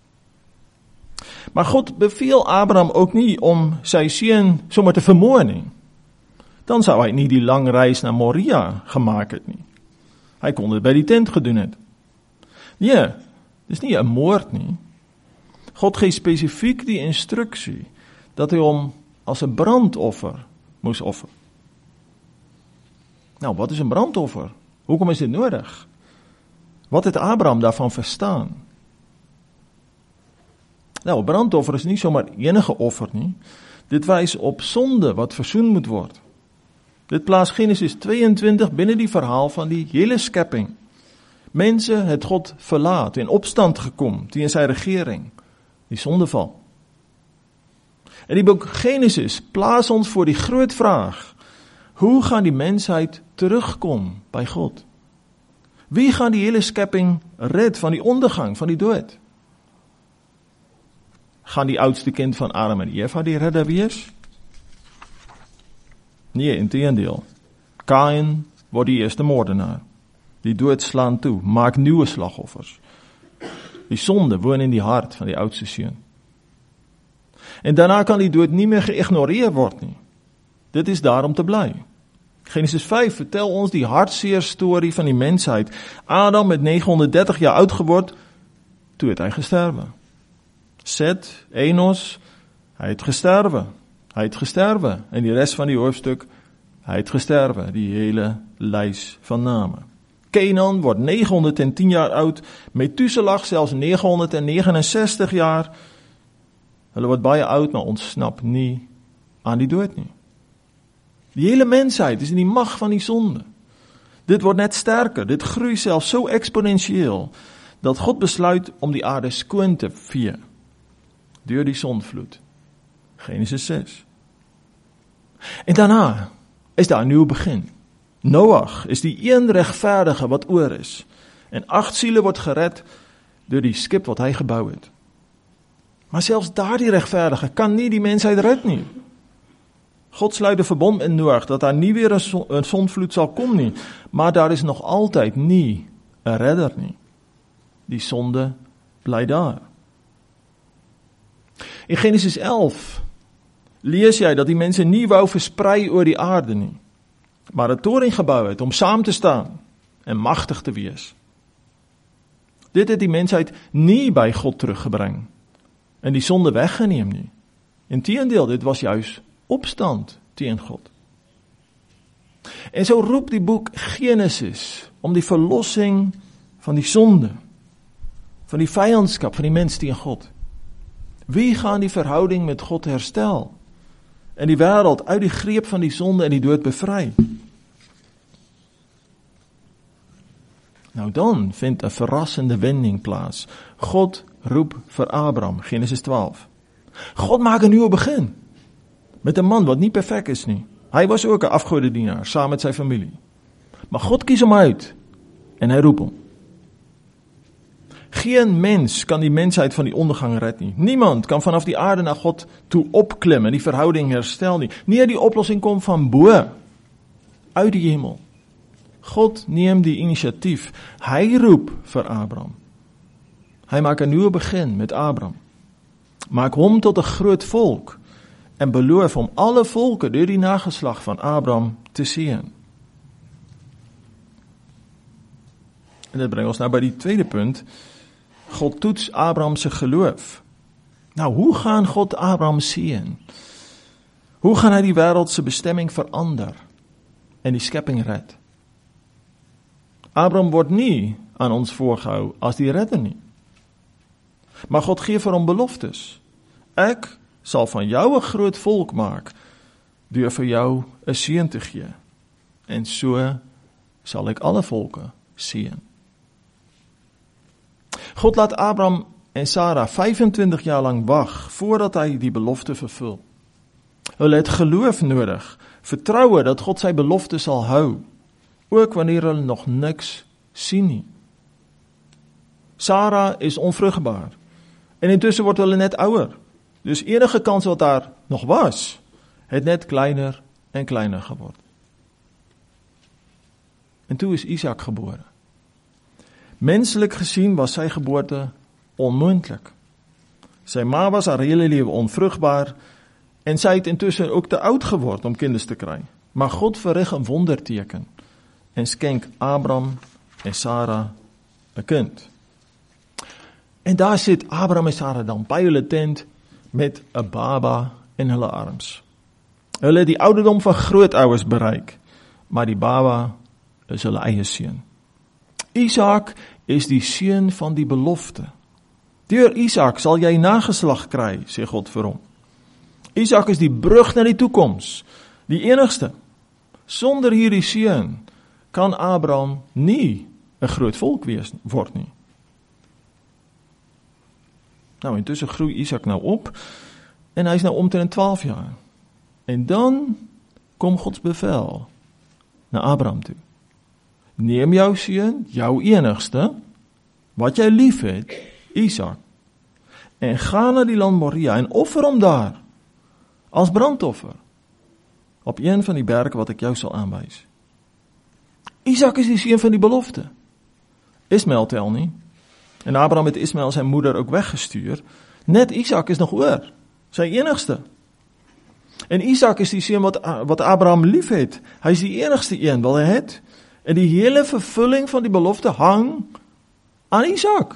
[SPEAKER 1] Maar God beveel Abraham ook nie om sy seun sommer te vermoor nie. Dan sou hy nie die lang reis na Moria gemaak het nie. Hy kon dit by die tent gedoen het. Nee, Dis nie 'n moord nie. God gee spesifiek die instruksie dat hy hom as 'n brandoffer moes offer. Nou, wat is 'n brandoffer? Hoekom is dit nodig? Wat het Abraham daarvan verstaan? Nou, 'n brandoffer is nie sommer enige offer nie. Dit wys op sonde wat versoen moet word. Dit plaas Genesis tweeëntwintig binne die verhaal van die hele skepping. Mense het God verlaat en opstand gekom teen sy regering, die sondeval. In die boek Genesis plaas ons voor die groot vraag: hoe gaan die mensheid terugkom by God? Wie gaan die hele skepping red van die ondergang, van die dood? Gaan die oudste kind van Adam en Eva die redder wees? Nee, inteendeel. Kain word die eerste moordenaar. Die dood slaan toe, maak nuwe slagoffers. Die sonde woon in die hart van die oudste seun. En daarna kan die dood nie meer geïgnoreer word nie. Dit is daar om te bly. Genesis vyf vertel ons die hartseer storie van die mensheid. Adam het negenhonderddertig jaar oud geword, toe het hy gesterwe. Set, Enos, hy het gesterwe. Hy het gesterwe. En die res van die hoofstuk, hy het gesterwe. Die hele lys van name. Kenan word negenhonderdtien jaar oud, Methuselah selfs negenhonderdnegenensestig jaar. Hulle word baie oud, maar ontsnap nie aan die dood nie. Die hele mensheid is in die mag van die sonde. Dit word net sterker, dit groei selfs so eksponensieel, dat God besluit om die aarde skoon te vee, deur die sondvloed. Genesis ses. En daarna is daar 'n nuwe begin. Noag is die een regverdige wat oor is, en agt siele word gered deur die skip wat hy gebou het. Maar selfs daardie regverdige kan nie die mensheid red nie. God sluit 'n verbond in Noag dat daar nie weer 'n sondvloed sal kom nie, maar daar is nog altyd nie 'n redder nie. Die sonde bly daar. In Genesis elf lees jy dat die mense nie wou versprei oor die aarde nie, maar 'n toring gebou het om saam te staan en magtig te wees. Dit het die mensheid nie by God teruggebring en die sonde weggeneem nie. Inteendeel, dit was juis opstand teen God. En so roep die boek Genesis om die verlossing van die sonde, van die vyandskap van die mens teen God. Wie gaan die verhouding met God herstel en die wêreld uit die greep van die sonde en die dood bevry? Nou dan vind 'n verrassende wending plaas. God roep vir Abraham, Genesis twaalf. God maak 'n nuwe begin met 'n man wat nie perfek is nie. Hy was ook 'n afgodedienaar saam met sy familie. Maar God kies hom uit en hy roep hom. Geen mens kan die mensheid van die ondergang red nie. Niemand kan vanaf die aarde na God toe opklim en die verhouding herstel nie. Nee, die oplossing kom van bo, uit die hemel. God neem die inisiatief. Hy roep vir Abraham. Hy maak 'n nuwe begin met Abraham. Maak hom tot 'n groot volk en beloof om alle volke deur die nageslag van Abraham te seën. En dit bring ons nou by die tweede punt. God toets Abraham se geloof. Nou, hoe gaan God Abraham seën? Hoe gaan hy die wêreld se bestemming verander en die skepping red? Abraham word nie aan ons voorgehou as die redder nie. Maar God gee vir hom beloftes. Ek sal van jou 'n groot volk maak deur vir jou 'n seun te gee. En so sal ek alle volke seën. God laat Abraham en Sara vyfentwintig jaar lang wag voordat hy die belofte vervul. Hulle het geloof nodig, vertroue dat God sy belofte sal hou, ook wanneer hulle nog niks sien nie. Sara is onvrugbaar en intussen word hulle net ouer. Dus enige kans wat daar nog was, het net kleiner en kleiner geword. En toe is Isak gebore. Menselijk gesien was sy geboorte onmoontlik. Sy ma was haar hele lewe onvrugbaar en sy het intussen ook te oud geword om kinders te kry. Maar God verrig 'n wonderteken en skenk Abraham en Sara 'n kind. En daar sit Abraham en Sarah dan by hulle tent met 'n baba in hulle arms. Hulle het die ouderdom van grootouers bereik, maar die baba is hulle eie seun. Isak is die seun van die belofte. Deur Isak sal jy nageslag kry, sê God vir hom. Isak is die brug na die toekoms, die enigste. Sonder hierdie seun kan Abraham nie 'n groot volk wees word nie. Nou, intussen groei Isak nou op, en hy is nou omtrent twaalf jaar. En dan kom Gods bevel na Abraham toe. Neem jou seun, jou enigste, wat jy lief het, Isak, en ga na die land Moria en offer hom daar, as brandoffer, op een van die berge wat ek jou sal aanwys. Isak is die seun van die belofte. Ismael tel nie. En Abraham het Ismael sy moeder ook weggestuur. Net Isak is nog oor, sy enigste. En Isak is die seun wat, wat Abraham lief het. Hy is die enigste een wat hy het. En die hele vervulling van die belofte hang aan Isak.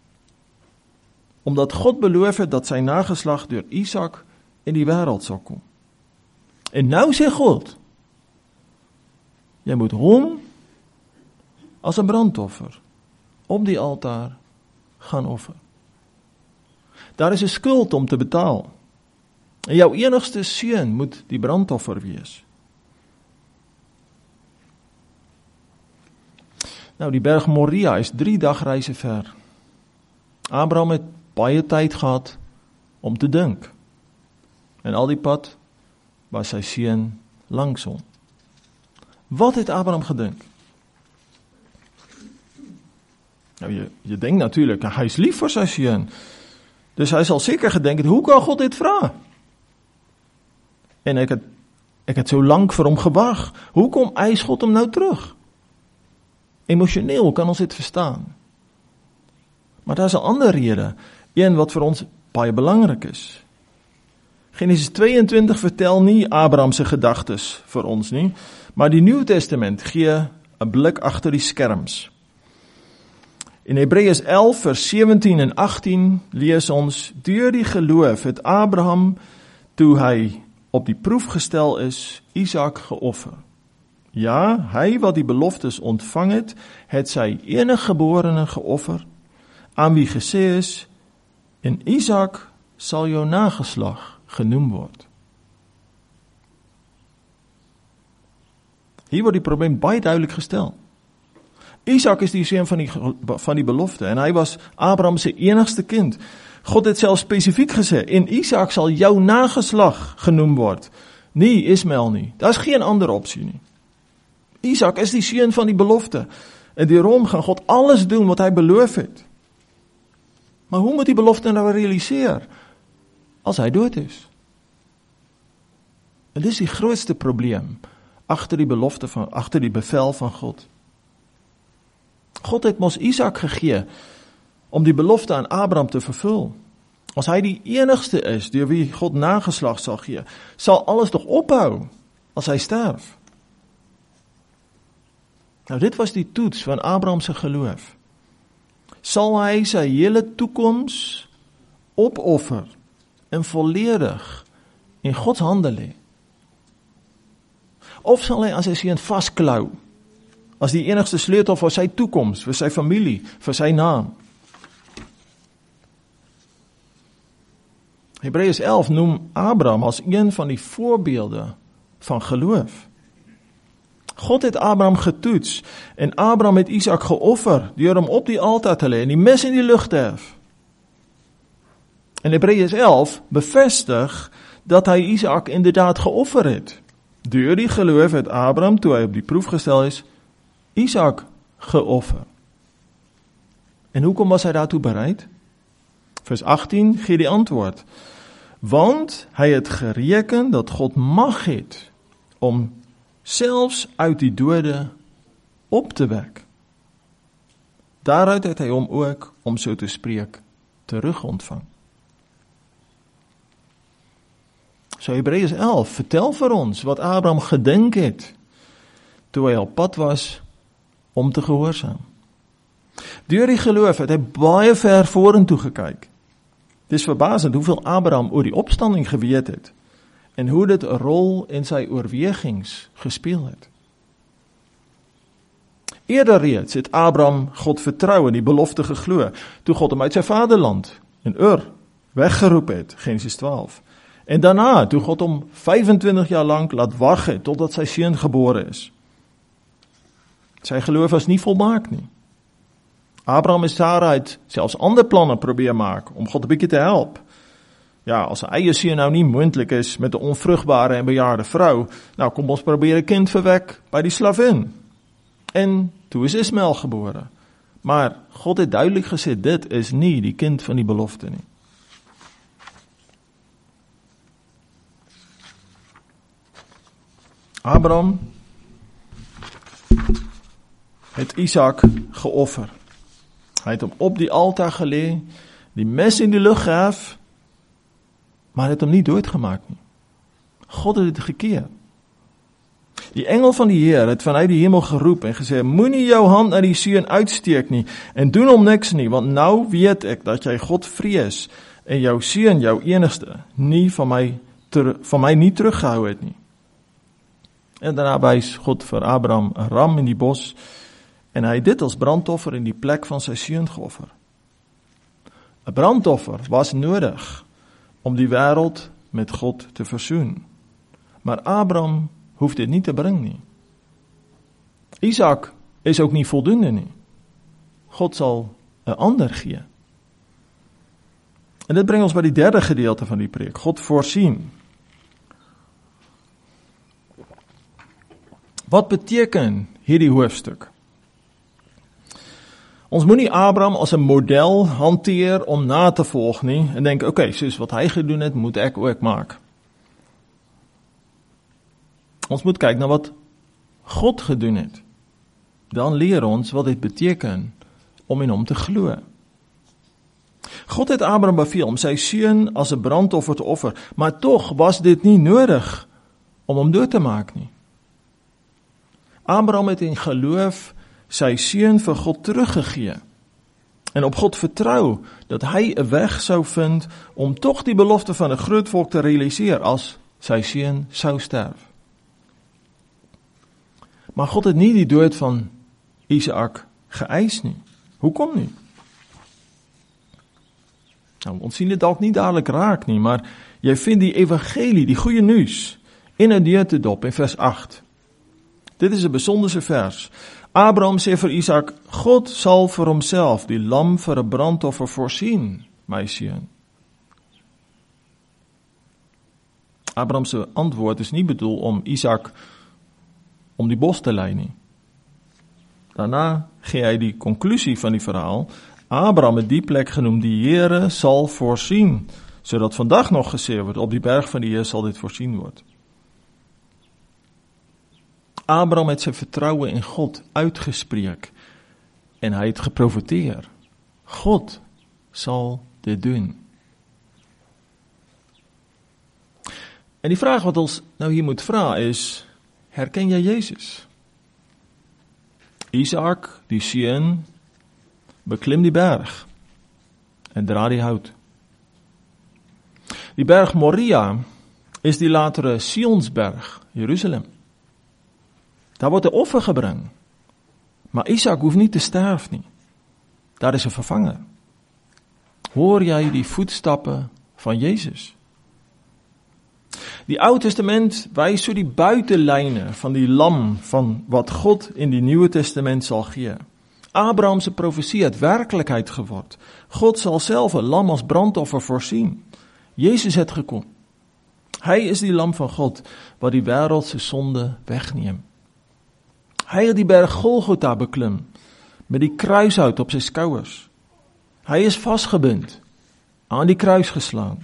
[SPEAKER 1] Omdat God beloof het dat sy nageslag deur Isak in die wêreld sal kom. En nou sê God, jy moet hom as 'n brandoffer op die altaar gaan offer. Daar is 'n skuld om te betaal. En jou enigste seun moet die brandoffer wees. Nou, die berg Moria is drie dagreise ver. Abraham het baie tyd gehad om te dink. En al die pad was sy seun langs hom. Wat het Abraham gedink? Nou, jy, jy denk natuurlijk, hy is lief vir sy seun. Dus hy sal seker gedink het, hoe kan God dit vra? En ek het, ek het so lank vir hom gewag. Hoekom eis God hom nou terug? Emosioneel kan ons dit verstaan. Maar daar is 'n ander rede, een wat vir ons baie belangrik is. Genesis tweeëntwintig vertel nie Abraham se gedagtes vir ons nie, maar die Nuwe Testament gee 'n blik agter die skerms. In Hebreërs elf vers sewentien en agttien lees ons, deur die geloof het Abraham, toe hy op die proef gestel is, Isak geoffer. Ja, hy wat die beloftes ontvang het, het sy eniggeborene geoffer, aan wie gesê is, en Isak sal jou nageslag genoem word. Hier word die probleem baie duidelik gestel. Isak is die seun van die, van die belofte, en hy was Abraham se enigste kind. God het self spesifiek gesê, en Isak sal jou nageslag genoem word. Nie Ismael nie, daar is geen ander opsie nie. Isak is die seun van die belofte, en deur hom gaan God alles doen wat hy beloof het. Maar hoe moet die belofte nou realiseer, as hy dood is? En dis die grootste probleem, agter die belofte van, agter die bevel van God. God het mos Isak gegee, om die belofte aan Abraham te vervul. As hy die enigste is, deur wie God nageslag sal gee, sal alles toch ophou, as hy sterf. Nou, dit was die toets van Abraham se geloof. Sal hy sy hele toekoms opoffer en volledig in Gods hande lê? Of sal hy aan sy seun vasklou, as die enigste sleutel vir sy toekoms, vir sy familie, vir sy naam? Hebreërs elf noem Abraham as een van die voorbeelde van geloof. God het Abraham getoets, en Abraham het Isak geoffer, deur hom op die altaar te lê en die mes in die lug te hef. En Hebreërs elf bevestig, dat hy Isak inderdaad geoffer het. Deur die geloof het Abraham, toe hy op die proef gestel is, Isak geoffer. En hoekom was hy daartoe bereid? Vers agttien gee die antwoord. Want hy het gereken dat God mag het om selfs uit die dode op te wek. Daaruit het hy hom ook, om so te spreek, terug ontvang. So Hebreërs elf vertel vir ons wat Abraham gedink het, toe hy op pad was om te gehoorsaam. Deur die geloof het hy baie ver vorentoe gekyk. Dis verbasend hoeveel Abraham oor die opstanding geweet het en hoe dit 'n rol in sy oorwegings gespeel het. Eerder reeds het Abraham God vertrou en die belofte geglo, toe God hom uit sy vaderland in Ur weggeroep het, Genesis twaalf. En daarna, toe God hom vyfentwintig jaar lank laat wag het, totdat sy seun gebore is. Sy geloof was nie volmaak nie. Abraham en Sarah het selfs ander planne probeer maak, om God 'n bietjie te help. Ja, as sy eie seun nou nie moontlik is met 'n onvrugbare en bejaarde vrou, nou kom ons probeer 'n kind verwek by die slavin. En toe is Ismael gebore. Maar God het duidelik gesê, dit is nie die kind van die belofte nie. Abraham het Isak geoffer. Hy het hom op die altaar gelê, die mes in die lug gehef, maar hy het hom nie doodgemaak nie. God het dit gekeer. Die engel van die Heer het vanuit die hemel geroep en gesê, moenie jou hand na die seun uitsteek nie, en doen hom niks nie, want nou weet ek dat jy God vrees, en jou seun, jou enigste, nie van my, ter, van my nie teruggehou het nie. En daarna wys God vir Abraham 'n ram in die bos, en hy het dit as brandoffer in die plek van sy seun geoffer. 'n Brandoffer was nodig om die wêreld met God te versoen. Maar Abraham hoef dit nie te bring nie. Isak is ook nie voldoende nie. God sal 'n ander gee. En dit bring ons by die derde gedeelte van die preek. God voorsien. Wat beteken hierdie hoofstuk? Ons moenie Abraham as 'n model hanteer om na te volg nie en dink, oké, okay, soos wat hy gedoen het, moet ek ook maak. Ons moet kyk na wat God gedoen het. Dan leer ons wat dit beteken om in hom te glo. God het Abraham beveel om sy seun as 'n brandoffer te offer, maar tog was dit nie nodig om hom dood te maak nie. Abraham het in geloof sy seun vir God teruggegee en op God vertrou dat hy 'n weg sou vind om tog die belofte van 'n groot volk te realiseer as sy seun sou sterf. Maar God het nie die dood van Isak geëis nie. Hoekom nie? Nou, ons sien dit dalk nie dadelik raak nie, maar jy vind die evangelie, die goeie nuus, in 'n neutedop in vers agt. Dit is 'n besonderse vers. Abraham sê vir Isak, God sal vir homself die lam vir 'n brandoffer voorsien, my seun. Abraham se antwoord is nie bedoel om Isak om die bos te lei nie. Daarna gee hy die konklusie van die verhaal. Abraham het die plek genoem, die Here sal voorsien, sodat vandag nog gesê word, op die berg van die Heer sal dit voorsien word. Abraham het sy vertroue in God uitgespreek en hy het geprofeteer. God sal dit doen. En die vraag wat ons nou hier moet vra is, herken jy Jesus? Isak, die seun, beklim die berg en dra die hout. Die berg Moria is die latere Sionsberg, Jerusalem. Daar word 'n offer gebring, maar Isak hoef nie te sterf nie. Daar is 'n vervanger. Hoor jy die voetstappe van Jesus? Die Ou Testament wys so die buitelyne van die lam van wat God in die Nuwe Testament sal gee. Abraham se profesie het werklikheid geword. God sal self 'n lam as brandoffer voorsien. Jesus het gekom. Hy is die lam van God wat die wêreld se sonde wegneem. Hy het die berg Golgotha beklim met die kruishout op sy skouers. Hy is vasgebind, aan die kruis geslaan.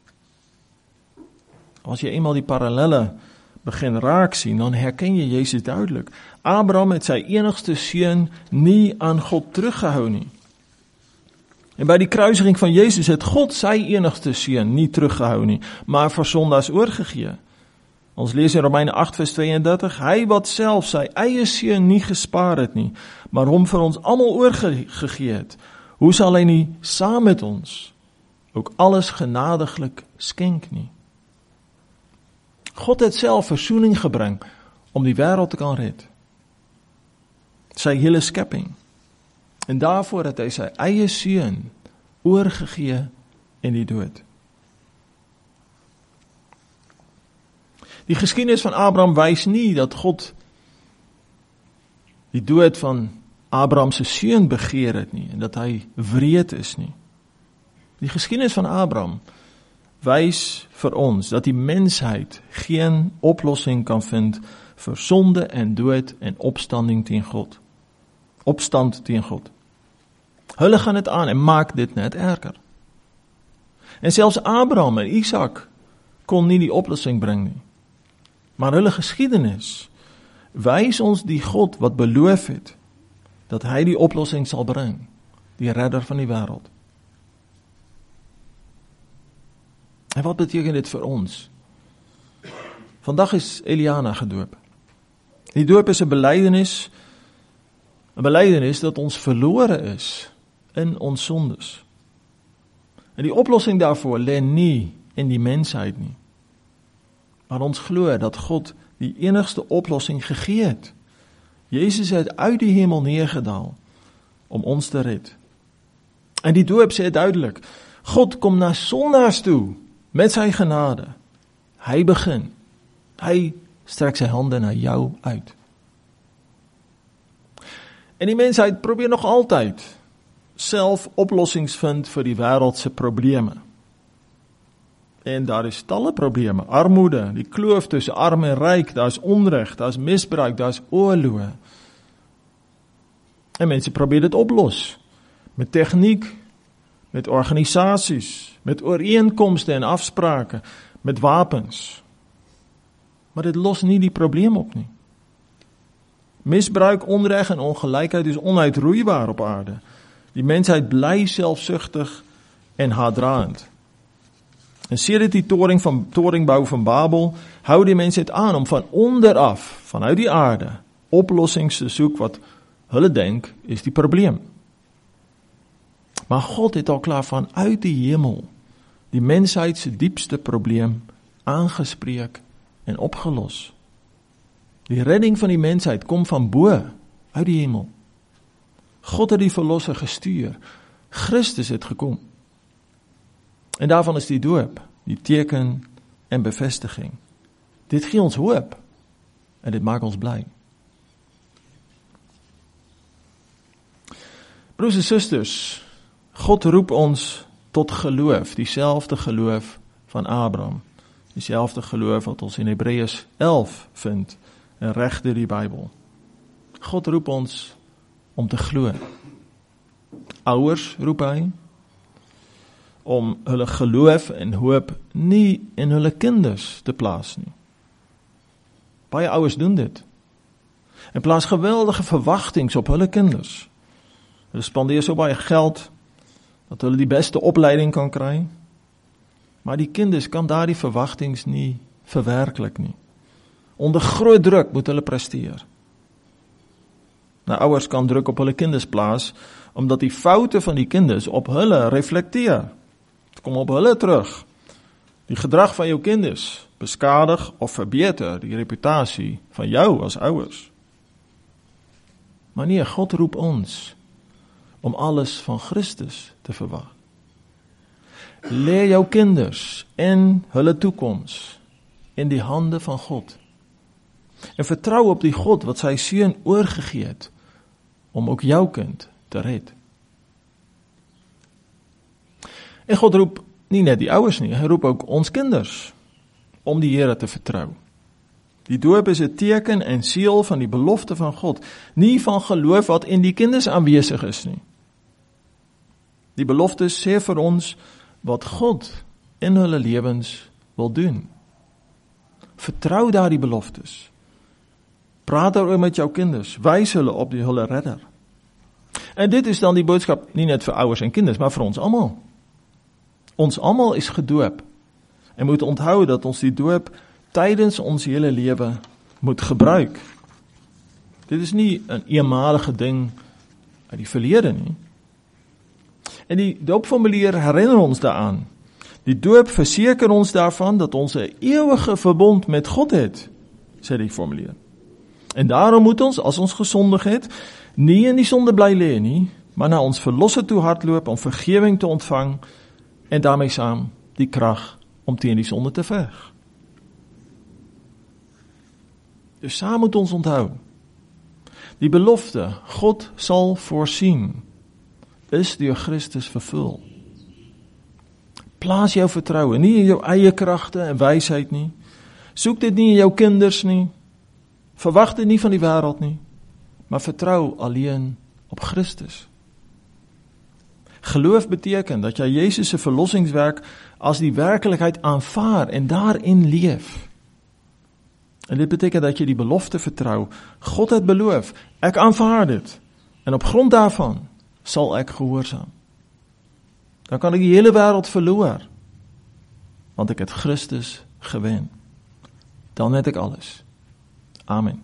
[SPEAKER 1] As jy eenmaal die parallelle begin raak sien, dan herken jy Jesus duidelik. Abraham het sy enigste seun nie aan God teruggehou nie. En by die kruisiging van Jesus het God sy enigste seun nie teruggehou nie, maar vir sondaars oorgegee. Ons lees in Romeine agt vers tweeëndertig, hy wat self sy eie seun nie gespaar het nie, maar hom vir ons almal oorgegee het, hoe sal hy nie saam met ons ook alles genadiglik skenk nie? God het self versoening gebring om die wêreld te kan red. Sy hele skepping. En daarvoor het hy sy eie seun oorgegee in die dood. Die geskiedenis van Abraham wys nie dat God die dood van Abraham se seun begeer het nie en dat hy wreed is nie. Die geskiedenis van Abraham wys vir ons dat die mensheid geen oplossing kan vind vir sonde en dood en opstanding teen God. Opstand teen God. Hulle gaan dit aan en maak dit net erger. En selfs Abraham en Isak kon nie die oplossing bring nie. Maar hulle geskiedenis wys ons die God wat beloof het dat hy die oplossing sal bring, die redder van die wêreld. En wat beteken dit vir ons? Vandag is Eliana gedoop. Die doop is 'n belydenis, 'n belydenis dat ons verlore is in ons sondes. En die oplossing daarvoor lê nie in die mensheid nie. Maar ons glo dat God die enigste oplossing gegee het. Jezus het uit die hemel neergedaal om ons te red. En die doop sê duidelik, God kom na sondaars toe met sy genade. Hy begin. Hy strek sy hande na jou uit. En die mensheid probeer nog altyd self oplossings vind vir die wêreldse probleme. En daar is talle probleme, armoede, die kloof tussen arm en ryk, daar is onreg, daar is misbruik, daar is oorloë. En mense probeer dit oplos, met tegniek, met organisasies, met ooreenkomste en afsprake, met wapens. Maar dit los nie die probleem op nie. Misbruik, onreg en ongelykheid is onuitroeibaar op aarde. Die mensheid bly selfsugtig en haatdraand. En sedert die toring van, toringbou van Babel, hou die mensheid aan om van onderaf, vanuit die aarde, oplossings te soek wat hulle denk is die probleem. Maar God het al klaar vanuit die hemel die mensheid se diepste probleem aangespreek en opgelos. Die redding van die mensheid kom van bo, uit die hemel. God het die verlosser gestuur. Christus het gekom. En daarvan is die doop, die teken en bevestiging. Dit gee ons hoop en dit maak ons bly. Broers en susters, God roep ons tot geloof, dieselfde geloof van Abraham. Dieselfde geloof wat ons in Hebreërs elf vind, en reg deur die Bybel. God roep ons om te glo. Ouers roep hy, om hulle geloof en hoop nie in hulle kinders te plaas nie. Baie ouers doen dit. En plaas geweldige verwagtinge op hulle kinders. Hulle spandeer so baie geld, dat hulle die beste opleiding kan kry, maar die kinders kan daardie verwagtinge nie verwerklik nie. Onder groot druk moet hulle presteer. Nou, ouers kan druk op hulle kinders plaas, omdat die foute van die kinders op hulle reflekteer. Het kom op hulle terug. Die gedrag van jou kinders beskadig of verbeter die reputasie van jou as ouers. Maar nee, God roep ons om alles van Christus te verwag. Leer jou kinders en hulle toekoms in die hande van God. En vertrou op die God wat sy seun oorgegee het om ook jou kind te red. En God roep nie net die ouers nie, hy roep ook ons kinders om die Here te vertrou. Die doop is 'n teken en seël van die belofte van God, nie van geloof wat in die kinders aanwesig is nie. Die belofte sê vir ons wat God in hulle lewens wil doen. Vertrou daardie beloftes. Praat daaroor met jou kinders, wys hulle op die hulle redder. En dit is dan die boodskap nie net vir ouers en kinders, maar vir ons almal. Ons almal is gedoop en moet onthou dat ons die doop tydens ons hele lewe moet gebruik. Dit is nie 'n eenmalige ding uit die verlede nie. En die doopformulier herinner ons daaraan. Die doop verseker ons daarvan dat ons 'n ewige verbond met God het, sê die formulier. En daarom moet ons, as ons gesondig het, nie in die sonde bly lê nie, maar na ons verlosser toe hardloop om vergewing te ontvang en daarmee saam die krag om teen die sonde te veg. Dus saam moet ons onthou, die belofte, God sal voorsien, is deur Christus vervul. Plaas jou vertroue nie in jou eie kragte en wysheid nie. Soek dit nie in jou kinders nie. Verwag dit nie van die wêreld nie, maar vertrou alleen op Christus. Geloof beteken dat jy Jesus se verlossingswerk as die werklikheid aanvaar en daarin leef. En dit beteken dat jy die belofte vertrou. God het beloof, ek aanvaar dit. En op grond daarvan sal ek gehoorsaam. Dan kan ek die hele wêreld verloor, want ek het Christus gewen. Dan het ek alles. Amen.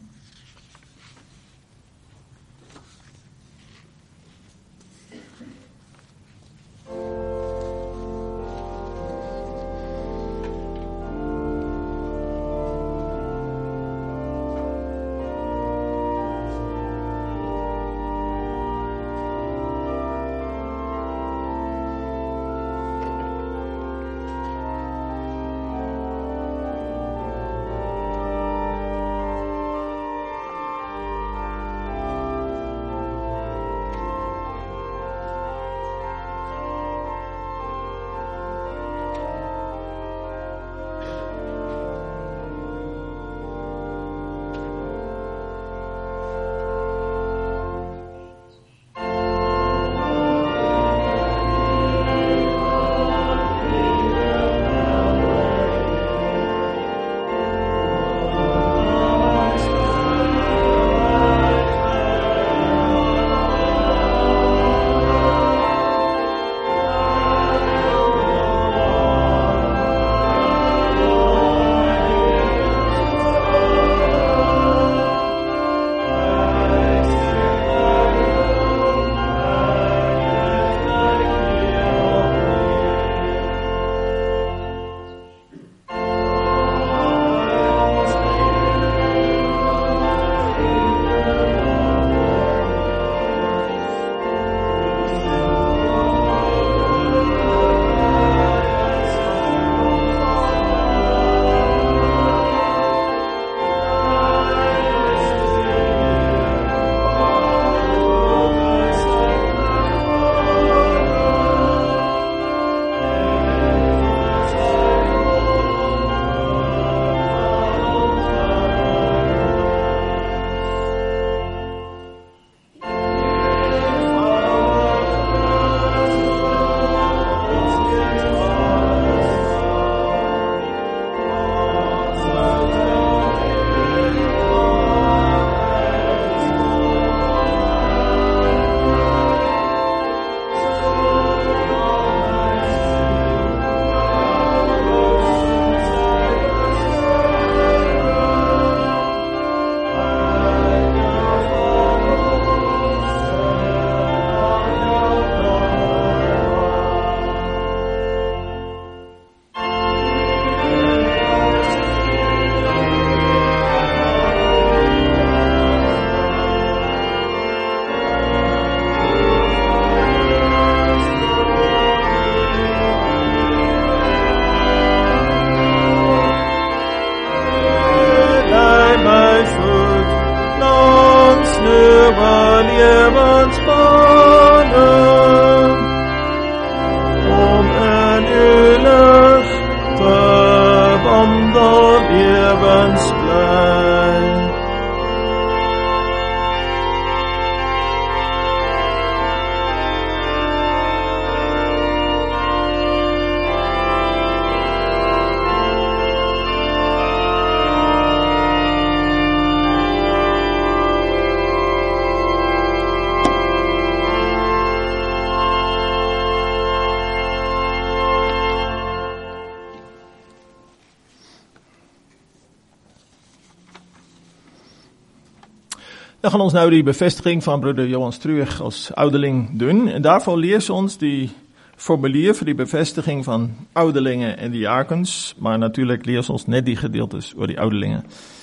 [SPEAKER 1] Dan gaan ons nou die bevestiging van broeder Johan Struwig als ouderling doen. En daarvoor lees ons die formulier vir die bevestiging van ouderlinge en diakens. Maar natuurlijk lees ons net die gedeeltes oor die ouderlinge.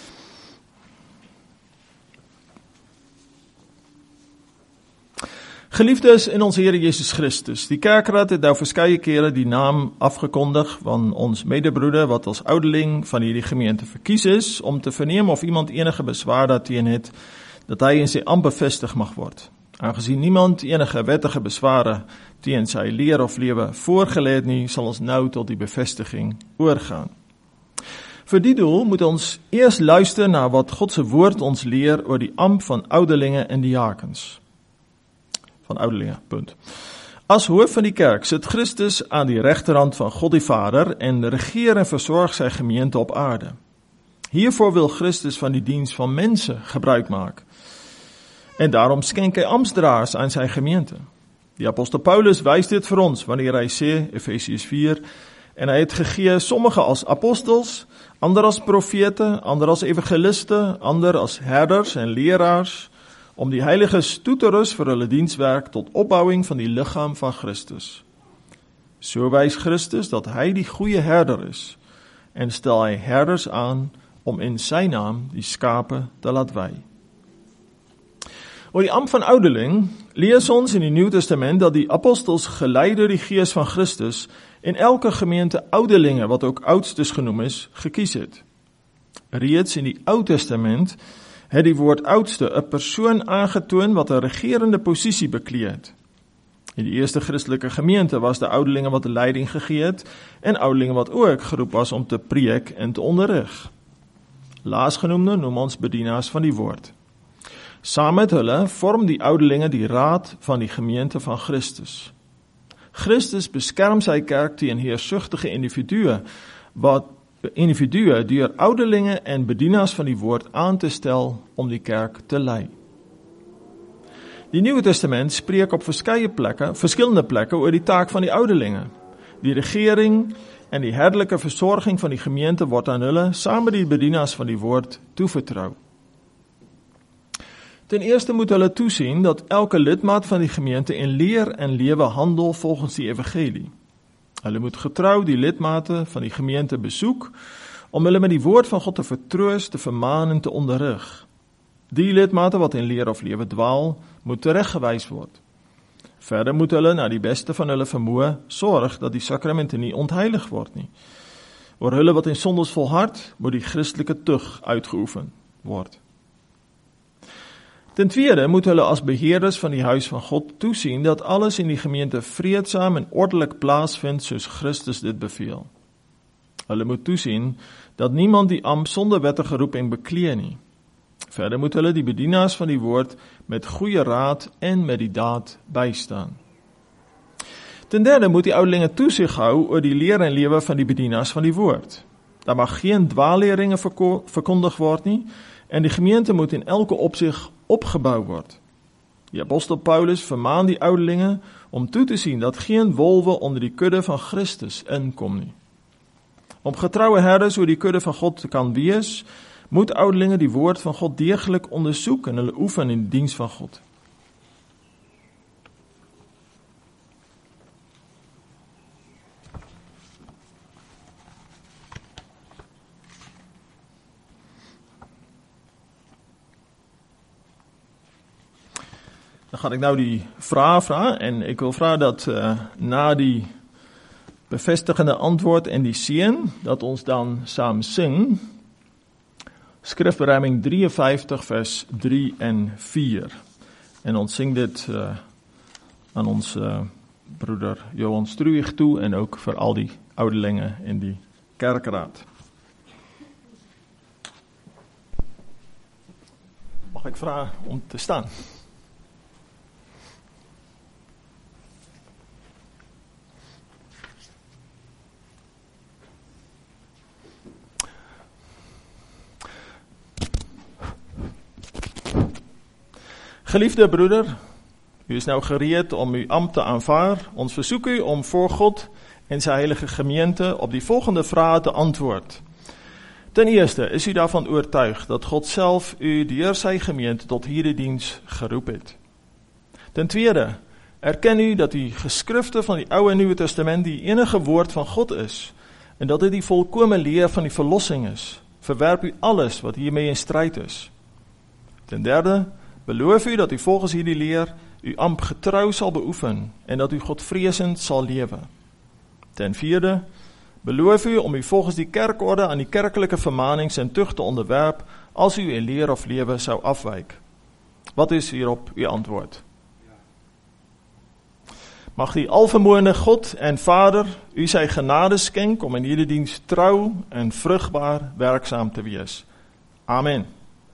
[SPEAKER 1] Geliefdes in ons Here Jesus Christus, die kerkraad het nou verskeie kere die naam afgekondig van ons medebroeder wat als ouderling van hierdie gemeente verkies is, om te verneem of iemand enige beswaar daarteen het, dat hy in sy ambt bevestig mag word. Aangezien niemand enige wettige besware teen sy leer of lewe voorgelê het nie, sal ons nou tot die bevestiging oorgaan. Vir die doel moet ons eers luister na wat God se woord ons leer oor die ambt van ouderlinge en diakens. Van ouderlinge, punt. As hoof van die kerk sit Christus aan die regterhand van God die Vader en regeer en versorg sy gemeente op aarde. Hiervoor wil Christus van die diens van mense gebruik maak. En daarom skenk hy amptsdraers aan sy gemeente. Die apostel Paulus wys dit vir ons wanneer hy sê, Efesiërs vier, en hy het gegee sommige as apostels, ander as profete, ander as evangeliste, ander as herders en leraars, om die heiliges toe te rus vir hulle dienswerk tot opbouing van die liggaam van Christus. So wys Christus dat hy die goeie herder is, en stel hy herders aan om in sy naam die skape te laat wei. Oor die ambt van ouderling lees ons in die Nuwe Testament dat die apostels gelei deur die Gees van Christus en elke gemeente ouderlinge, wat ook oudstes genoem is, gekies het. Reeds in die Ou Testament het die woord oudste 'n persoon aangetoon wat 'n regerende posisie beklee het. In die eerste Christelike gemeente was de ouderlinge wat leiding gegee het en ouderlinge wat ook geroep was om te preek en te onderrig. Laasgenoemde noem ons bedienaars van die woord. Saam met hulle vorm die ouderlinge die raad van die gemeente van Christus. Christus beskerm sy kerk teen heersugtige individue wat individue deur ouderlinge en bedienaars van die woord aan te stel om die kerk te lei. Die Nuwe Testament spreek op verskeie plekke, verskillende plekke oor die taak van die ouderlinge. Die regering en die herdelike versorging van die gemeente word aan hulle, saam met die bedienaars van die woord, toevertrou. Ten eerste moet hulle toesien dat elke lidmaat van die gemeente in leer en lewe handel volgens die evangelie. Hulle moet getrou die lidmate van die gemeente besoek, om hulle met die woord van God te vertroos, te vermaan en te onderrig. Die lidmate wat in leer of lewe dwaal, moet tereggewys word. Verder moet hulle na die beste van hulle vermoë sorg dat die sakramente nie ontheilig word nie. Oor hulle wat in sondes volhard, moet die Christelike tug uitgeoefen word. Ten tweede moet hulle as beheerders van die huis van God toesien dat alles in die gemeente vreedsaam en ordelik plaasvind soos Christus dit beveel. Hulle moet toesien dat niemand die ambt sonder wettige roeping beklee nie. Verder moet hulle die bedienaars van die woord met goeie raad en met die daad bystaan. Ten derde moet die ouderlinge toesig hou oor die leer en lewe van die bedienaars van die woord. Daar mag geen dwaalleringe verkondig word nie, en die gemeente moet in elke opsig opgebou word. Die apostel Paulus vermaan die ouderlinge om toe te sien dat geen wolwe onder die kudde van Christus inkom nie. Om getroue herders oor die kudde van God te kan wees, moet ouderlinge die woord van God deeglik ondersoek en hulle oefen in die diens van God. Dan ga ik nou die vraag vragen en ik wil vragen dat uh, na die bevestigende antwoord en die seën, dat ons dan samen zing, skrifberuiming drieënvyftig vers drie en vier. En ons zing dit uh, aan ons uh, broeder Johan Struwig toe en ook voor al die ouderlinge in die kerkraad. Mag ik vragen om te staan? Geliefde broeder, u is nou gereed om uw ambt te aanvaar. Ons verzoek u om voor God en zijn heilige gemeente op die volgende vraag te antwoorden. Ten eerste is u daarvan oortuig dat God self u deur sy gemeente tot hierdie diens geroep het. Ten tweede, erken u dat die geskrifte van die Ou en Nuwe Testament die enige woord van God is, en dat dit die volkome leer van die verlossing is. Verwerp u alles wat hiermee in stryd is. Ten derde, beloof u dat u volgens hierdie leer u ambt getrou sal beoefen, en dat u godvreesend sal lewe. Ten vierde, beloof u om u volgens die kerkorde aan die kerklike vermanings en tug te onderwerp, as u in leer of lewe sou afwyk. Wat is hierop uw antwoord? Mag die alvermoënde God en Vader u sy genade skenk om in hierdie diens trou en vrugbaar werksaam te wees. Amen.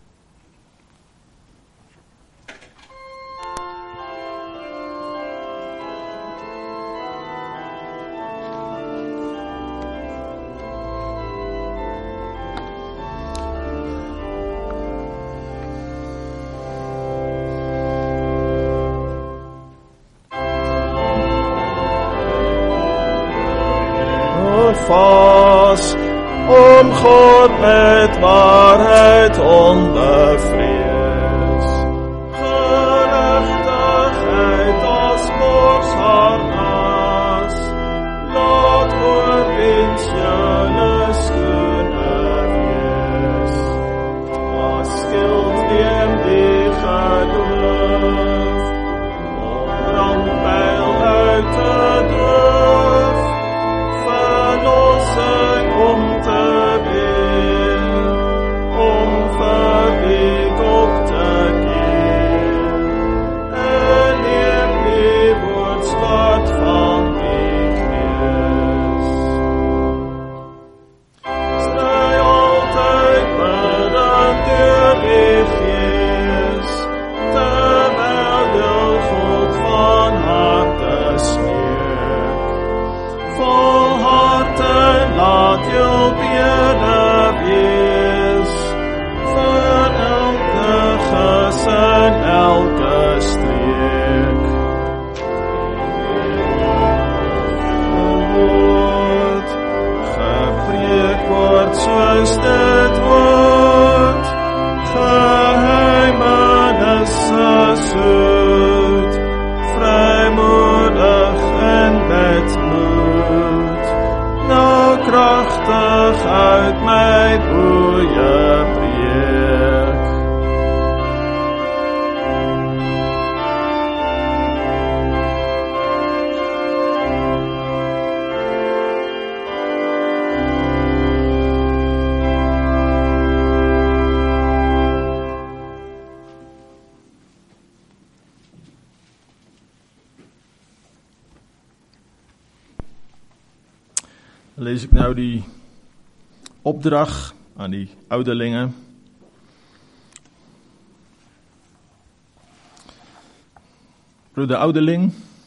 [SPEAKER 2] Vas om God met waarheid onbevrees. Gerechtigheid als borsharnas, laat oorwins jylle skoene wees. As skild neem die geloof, om brandpijl uit te droof, verlossing om te weer, om verweek op te keer, en neem die woordschat van die Gees. Stry altyd bidend deur die Gees, terwyl jou God van harte smeek. Volharten laat jou bede wees, vir elke gesin, elke streek. Woord, gepreek word soos dit word, geheimenisse soet, vrymoedig en met moed, nou krachtig uit my boeie breek.
[SPEAKER 1] Lees ek nou die opdrag aan die ouderlinge. Broeder ouderling,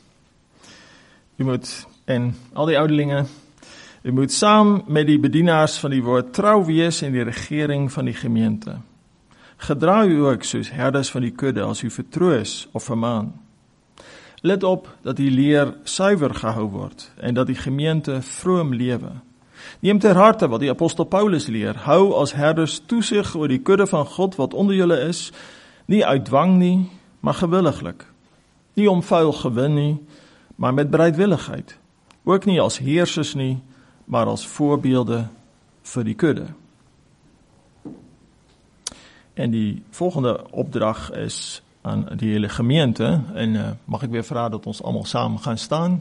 [SPEAKER 1] u moet, en al die ouderlinge, u moet saam met die bedienaars van die woord trou wees in die regering van die gemeente. Gedra u ook soos herders van die kudde as u vertroos of vermaan. Let op dat die leer suiwer gehou word en dat die gemeente vroom lewe. Neem ter harte wat die apostel Paulus leer, hou as herders toesig oor die kudde van God wat onder julle is, nie uit dwang nie, maar gewilliglik. Nie om vuil gewin nie, maar met bereidwilligheid. Ook nie as heersers nie, maar as voorbeelde vir die kudde. En die volgende opdrag is aan die hele gemeente, en uh, mag ek weer vra dat ons allemaal saam gaan staan.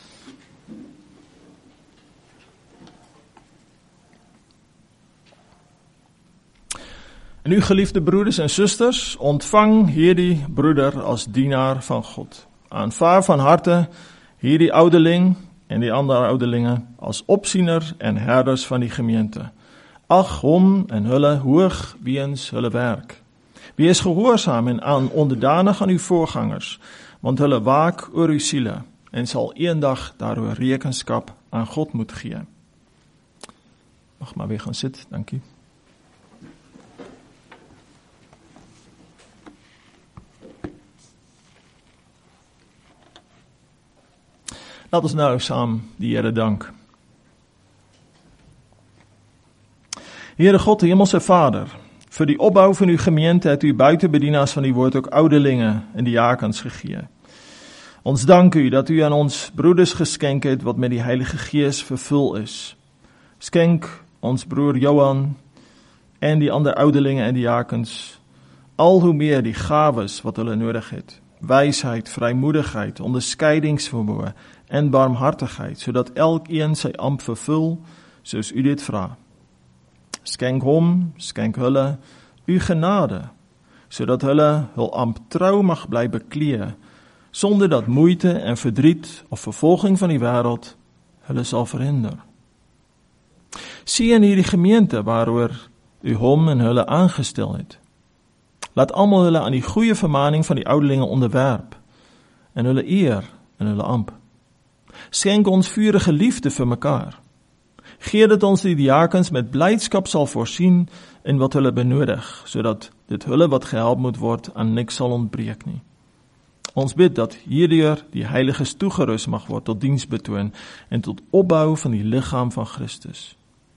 [SPEAKER 1] En u geliefde broeders en susters, ontvang hierdie broeder as dienaar van God. Aanvaar van harte hierdie ouderling en die ander ouderlinge as opsiener en herders van die gemeente. Ag hom en hulle hoog weens hulle werk. Wees gehoorsaam en aan onderdanig aan uw voorgangers, want hulle waak oor uw siele en sal eendag daaroor rekenskap aan God moet gee. Mag maar weer gaan sit, dankie. Laat ons nou saam die Here dank. Heere God, die hemelse Vader, vir die opbou van uw gemeente het u buitenbedienaars van die woord ook ouderlinge en diakens gegee. Ons dank u dat u aan ons broeders geskenk het wat met die Heilige Gees vervul is. Skenk ons broer Johan en die ander ouderlinge en diakens al hoe meer die gawes wat hulle nodig het. Wysheid, vrymoedigheid, onderskeidingsvermoë en barmhartigheid, sodat elkeen sy ampt vervul soos u dit vra. Skenk hom, skenk hulle u genade, sodat hulle hul ampt trou mag bly beklee, sonder dat moeite en verdriet of vervolging van die wêreld hulle sal verhinder. Sien hierdie gemeente waaroor u hom en hulle aangestel het. Laat almal hulle aan die goeie vermaning van die ouderlinge onderwerp en hulle eer in hulle ampt. Skenk ons vurige liefde vir mekaar. Gee dat ons die diakens met blydskap sal voorsien in wat hulle benodig, sodat dit hulle wat gehelp moet word aan niks sal ontbreek nie. Ons bid dat hierdeur die heiliges toegerus mag word tot diens betoon en tot opbou van die liggaam van Christus.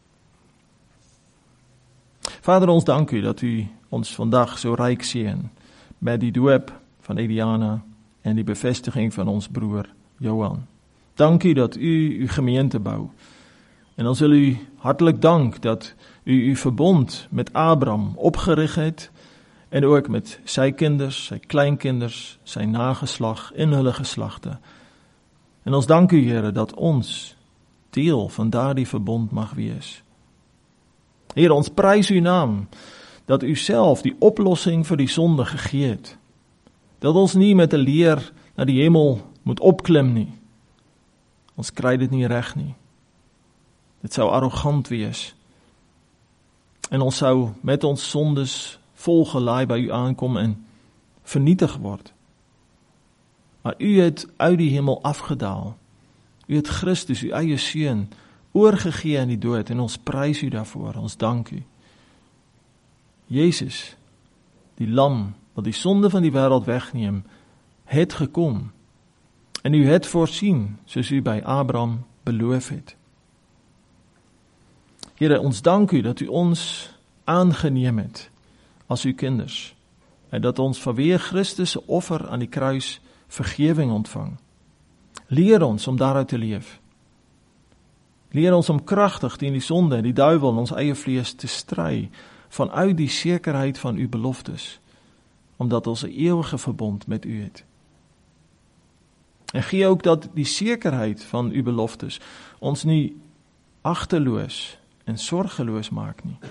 [SPEAKER 1] Vader, ons dank u dat u ons vandag so ryk seën met die doop van Ediana en die bevestiging van ons broer Johan. Dank u dat u uw gemeente bou. En ons wil u hartelijk dank dat u uw verbond met Abraham opgerig het en ook met sy kinders, sy kleinkinders, sy nageslag en hulle geslagte. En ons dank u, Here, dat ons deel van daardie verbond mag wees. Here, ons prys uw naam, dat u self die oplossing vir die sonde gegee het. Dat ons nie met 'n leer na die hemel moet opklim nie. Ons kry dit nie reg nie. Dit sou arrogant wees. En ons sou met ons sondes volgelaai by u aankom en vernietig word. Maar u het uit die hemel afgedaal. U het Christus, uw eie seun, oorgegee aan die dood en ons prys u daarvoor, ons dank u. Jezus, die lam wat die sonde van die wêreld wegneem, het gekom en u het voorsien, soos u by Abraham beloof het. Here, ons dank u dat u ons aangeneem het as uw kinders en dat ons vanweë Christus se offer aan die kruis vergewing ontvang. Leer ons om daaruit te leef. Leer ons om kragtig teen die sonde en die duiwel in ons eie vlees te stry vanuit die sekerheid van uw beloftes, omdat ons 'n ewige verbond met u het. En gee ook dat die sekerheid van uw beloftes ons nie agteloos en sorgeloos maak nie.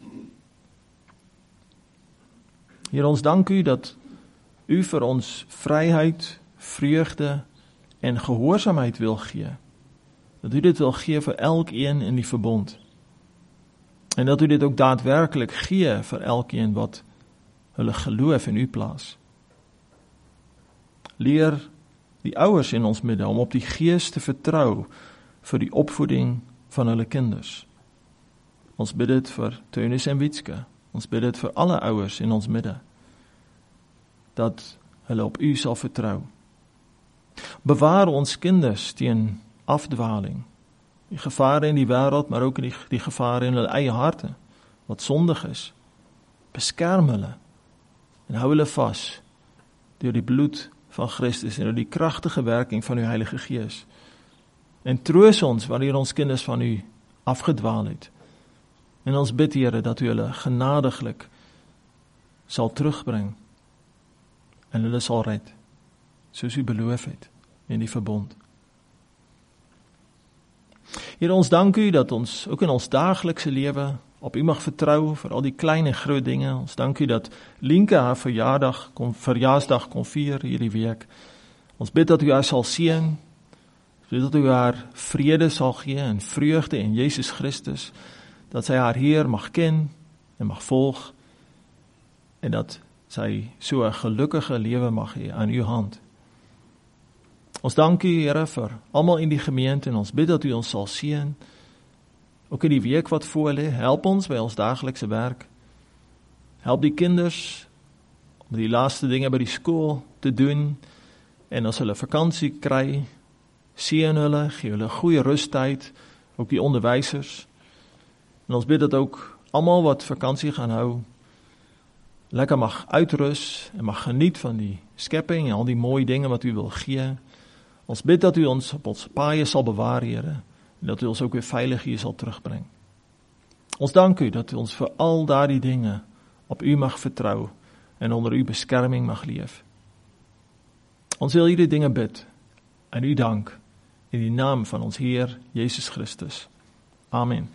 [SPEAKER 1] Here, ons dank u dat u vir ons vryheid, vreugde en gehoorsaamheid wil gee. Dat u dit wil gee vir elkeen in die verbond. En dat u dit ook daadwerklik gee vir elkeen wat hulle geloof in u plaas. Leer die ouers in ons midde om op die Gees te vertrou vir die opvoeding van hulle kinders. Ons bid dit vir Teunis en Witske. Ons bid dit vir alle ouers in ons midde. Dat hulle op u sal vertrou. Bewaar ons kinders teen afdwaling. Die gevare in die wêreld, maar ook die, die gevare in hulle eie harte, wat sondig is. Beskerm hulle en hou hulle vas deur die bloed van Christus en deur die kragtige werking van uw Heilige Gees. En troos ons wanneer ons kinders van u afgedwaal het. En ons bid, Here, dat u hulle genadiglik sal terugbring en hulle sal red, soos u beloof het in die verbond. Here, ons dank u dat ons ook in ons daaglikse lewe op u mag vertrou vir al die klein en groot dinge. Ons dank u dat Lienke haar verjaardag kon, verjaarsdag kon vier hierdie week. Ons bid dat u haar sal seën, dat u haar vrede sal gee en vreugde in Jesus Christus, dat sy haar Heer mag ken en mag volg en dat sy so 'n gelukkige lewe mag hê aan uw hand. Ons dank u, Here, vir almal in die gemeente en ons bid dat u ons sal seën. Ook in die week wat voor lê, help ons by ons daaglikse werk. Help die kinders om die laaste dinge by die skool te doen en as hulle vakansie kry, seën hulle, gee hulle goeie rustyd, ook die onderwysers. En ons bid dat ook almal wat vakansie gaan hou, lekker mag uitrus en mag geniet van die skepping en al die mooie dingen wat u wil gee. Ons bid dat u ons op ons paaie sal bewaar, Here, en dat u ons ook weer veilig hier sal terugbring. Ons dank u dat u ons vir al daardie dinge op u mag vertrou en onder uw beskerming mag leef. Ons wil hierdie dinge bid en u dank in die naam van ons Heer Jezus Christus. Amen.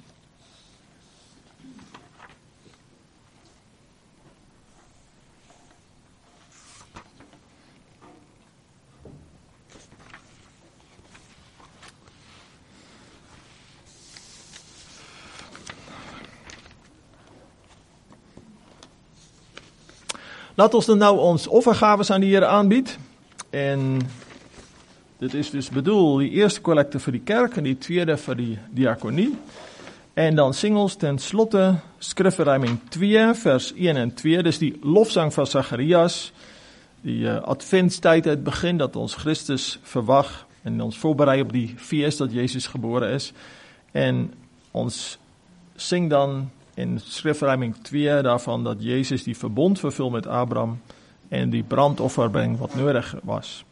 [SPEAKER 1] Laat ons dan nou ons offergaves aan die Here aanbied. En dit is dus bedoel, die eerste kollekte vir die kerk en die tweede vir die diakonie. En dan sing ons ten slotte Skrifverruiming twee vers een en twee. Dis die lofsang van Zacharias. Die uh, adventstyd het begin dat ons Christus verwag en ons voorberei op die feest dat Jezus gebore is. En ons sing dan in Skrifverruiming twee daarvan dat Jezus die verbond vervul met Abraham en die brandoffer bring wat nodig was.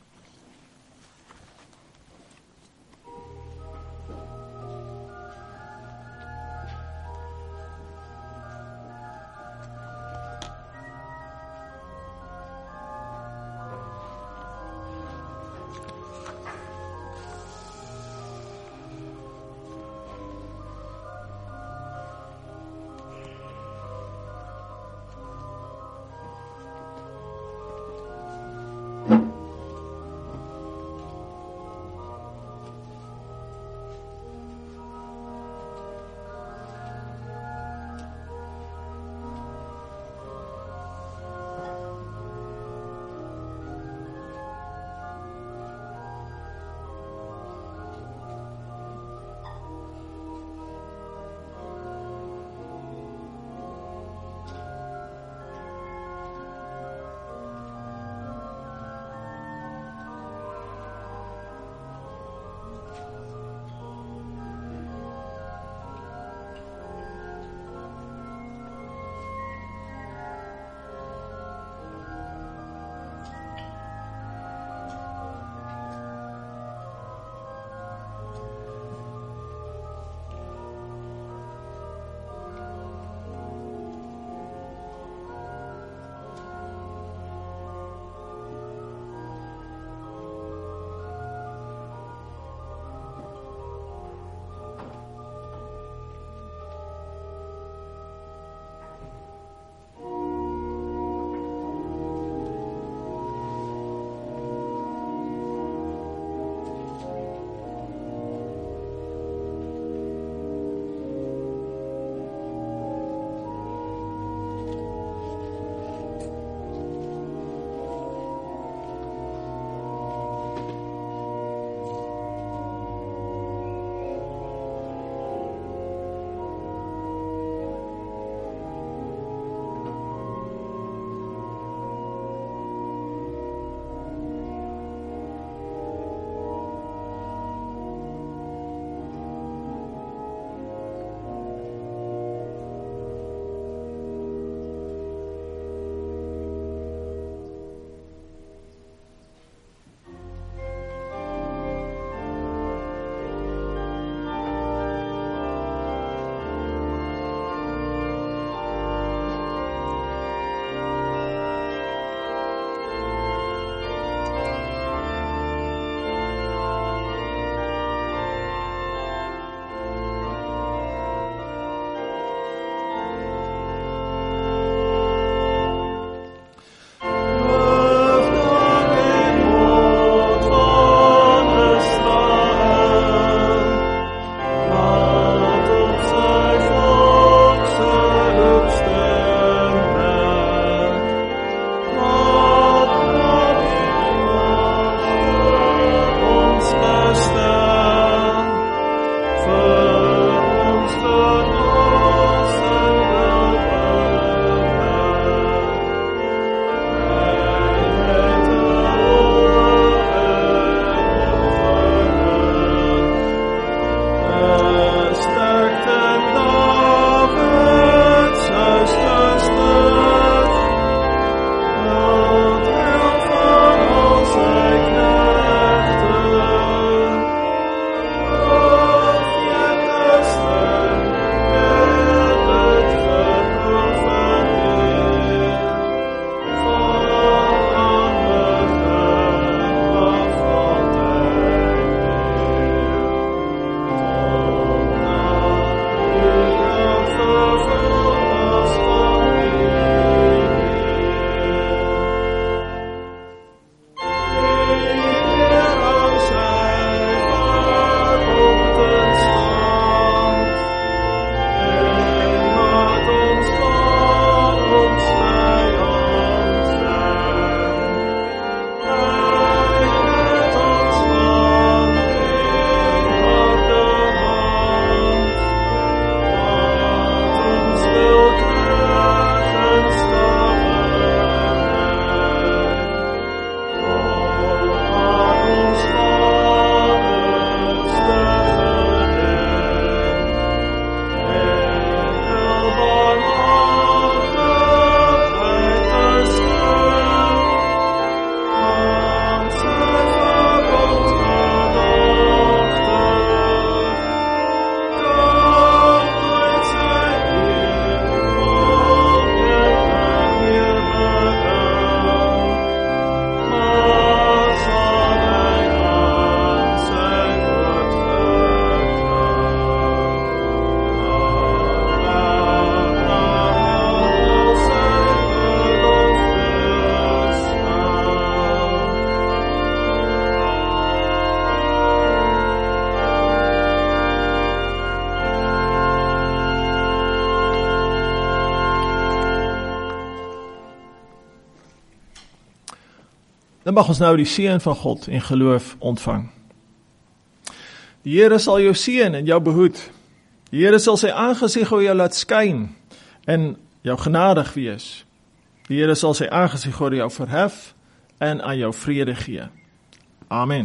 [SPEAKER 1] Dan mag ons nou die seën van God in geloof ontvang. Die Here sal jou seën en jou behoed. Die Here sal sy aangesig oor jou laat skyn en jou genadig wees. Die Here sal sy aangesig oor jou verhef en aan jou vrede gee. Amen.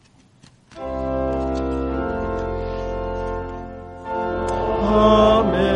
[SPEAKER 2] Amen.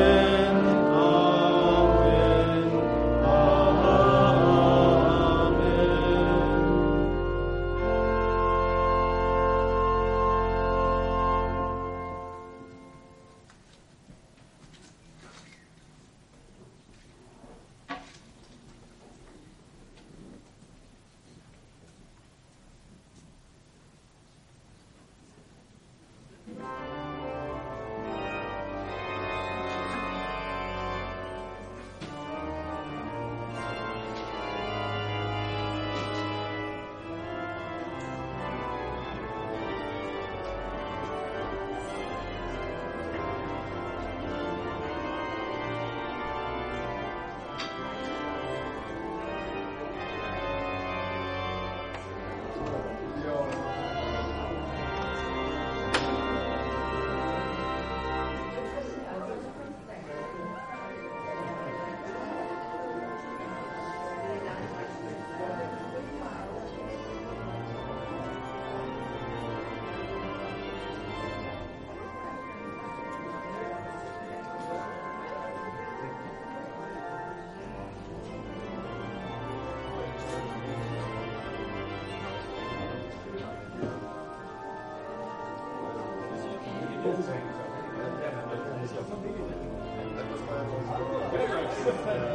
[SPEAKER 3] Thank you.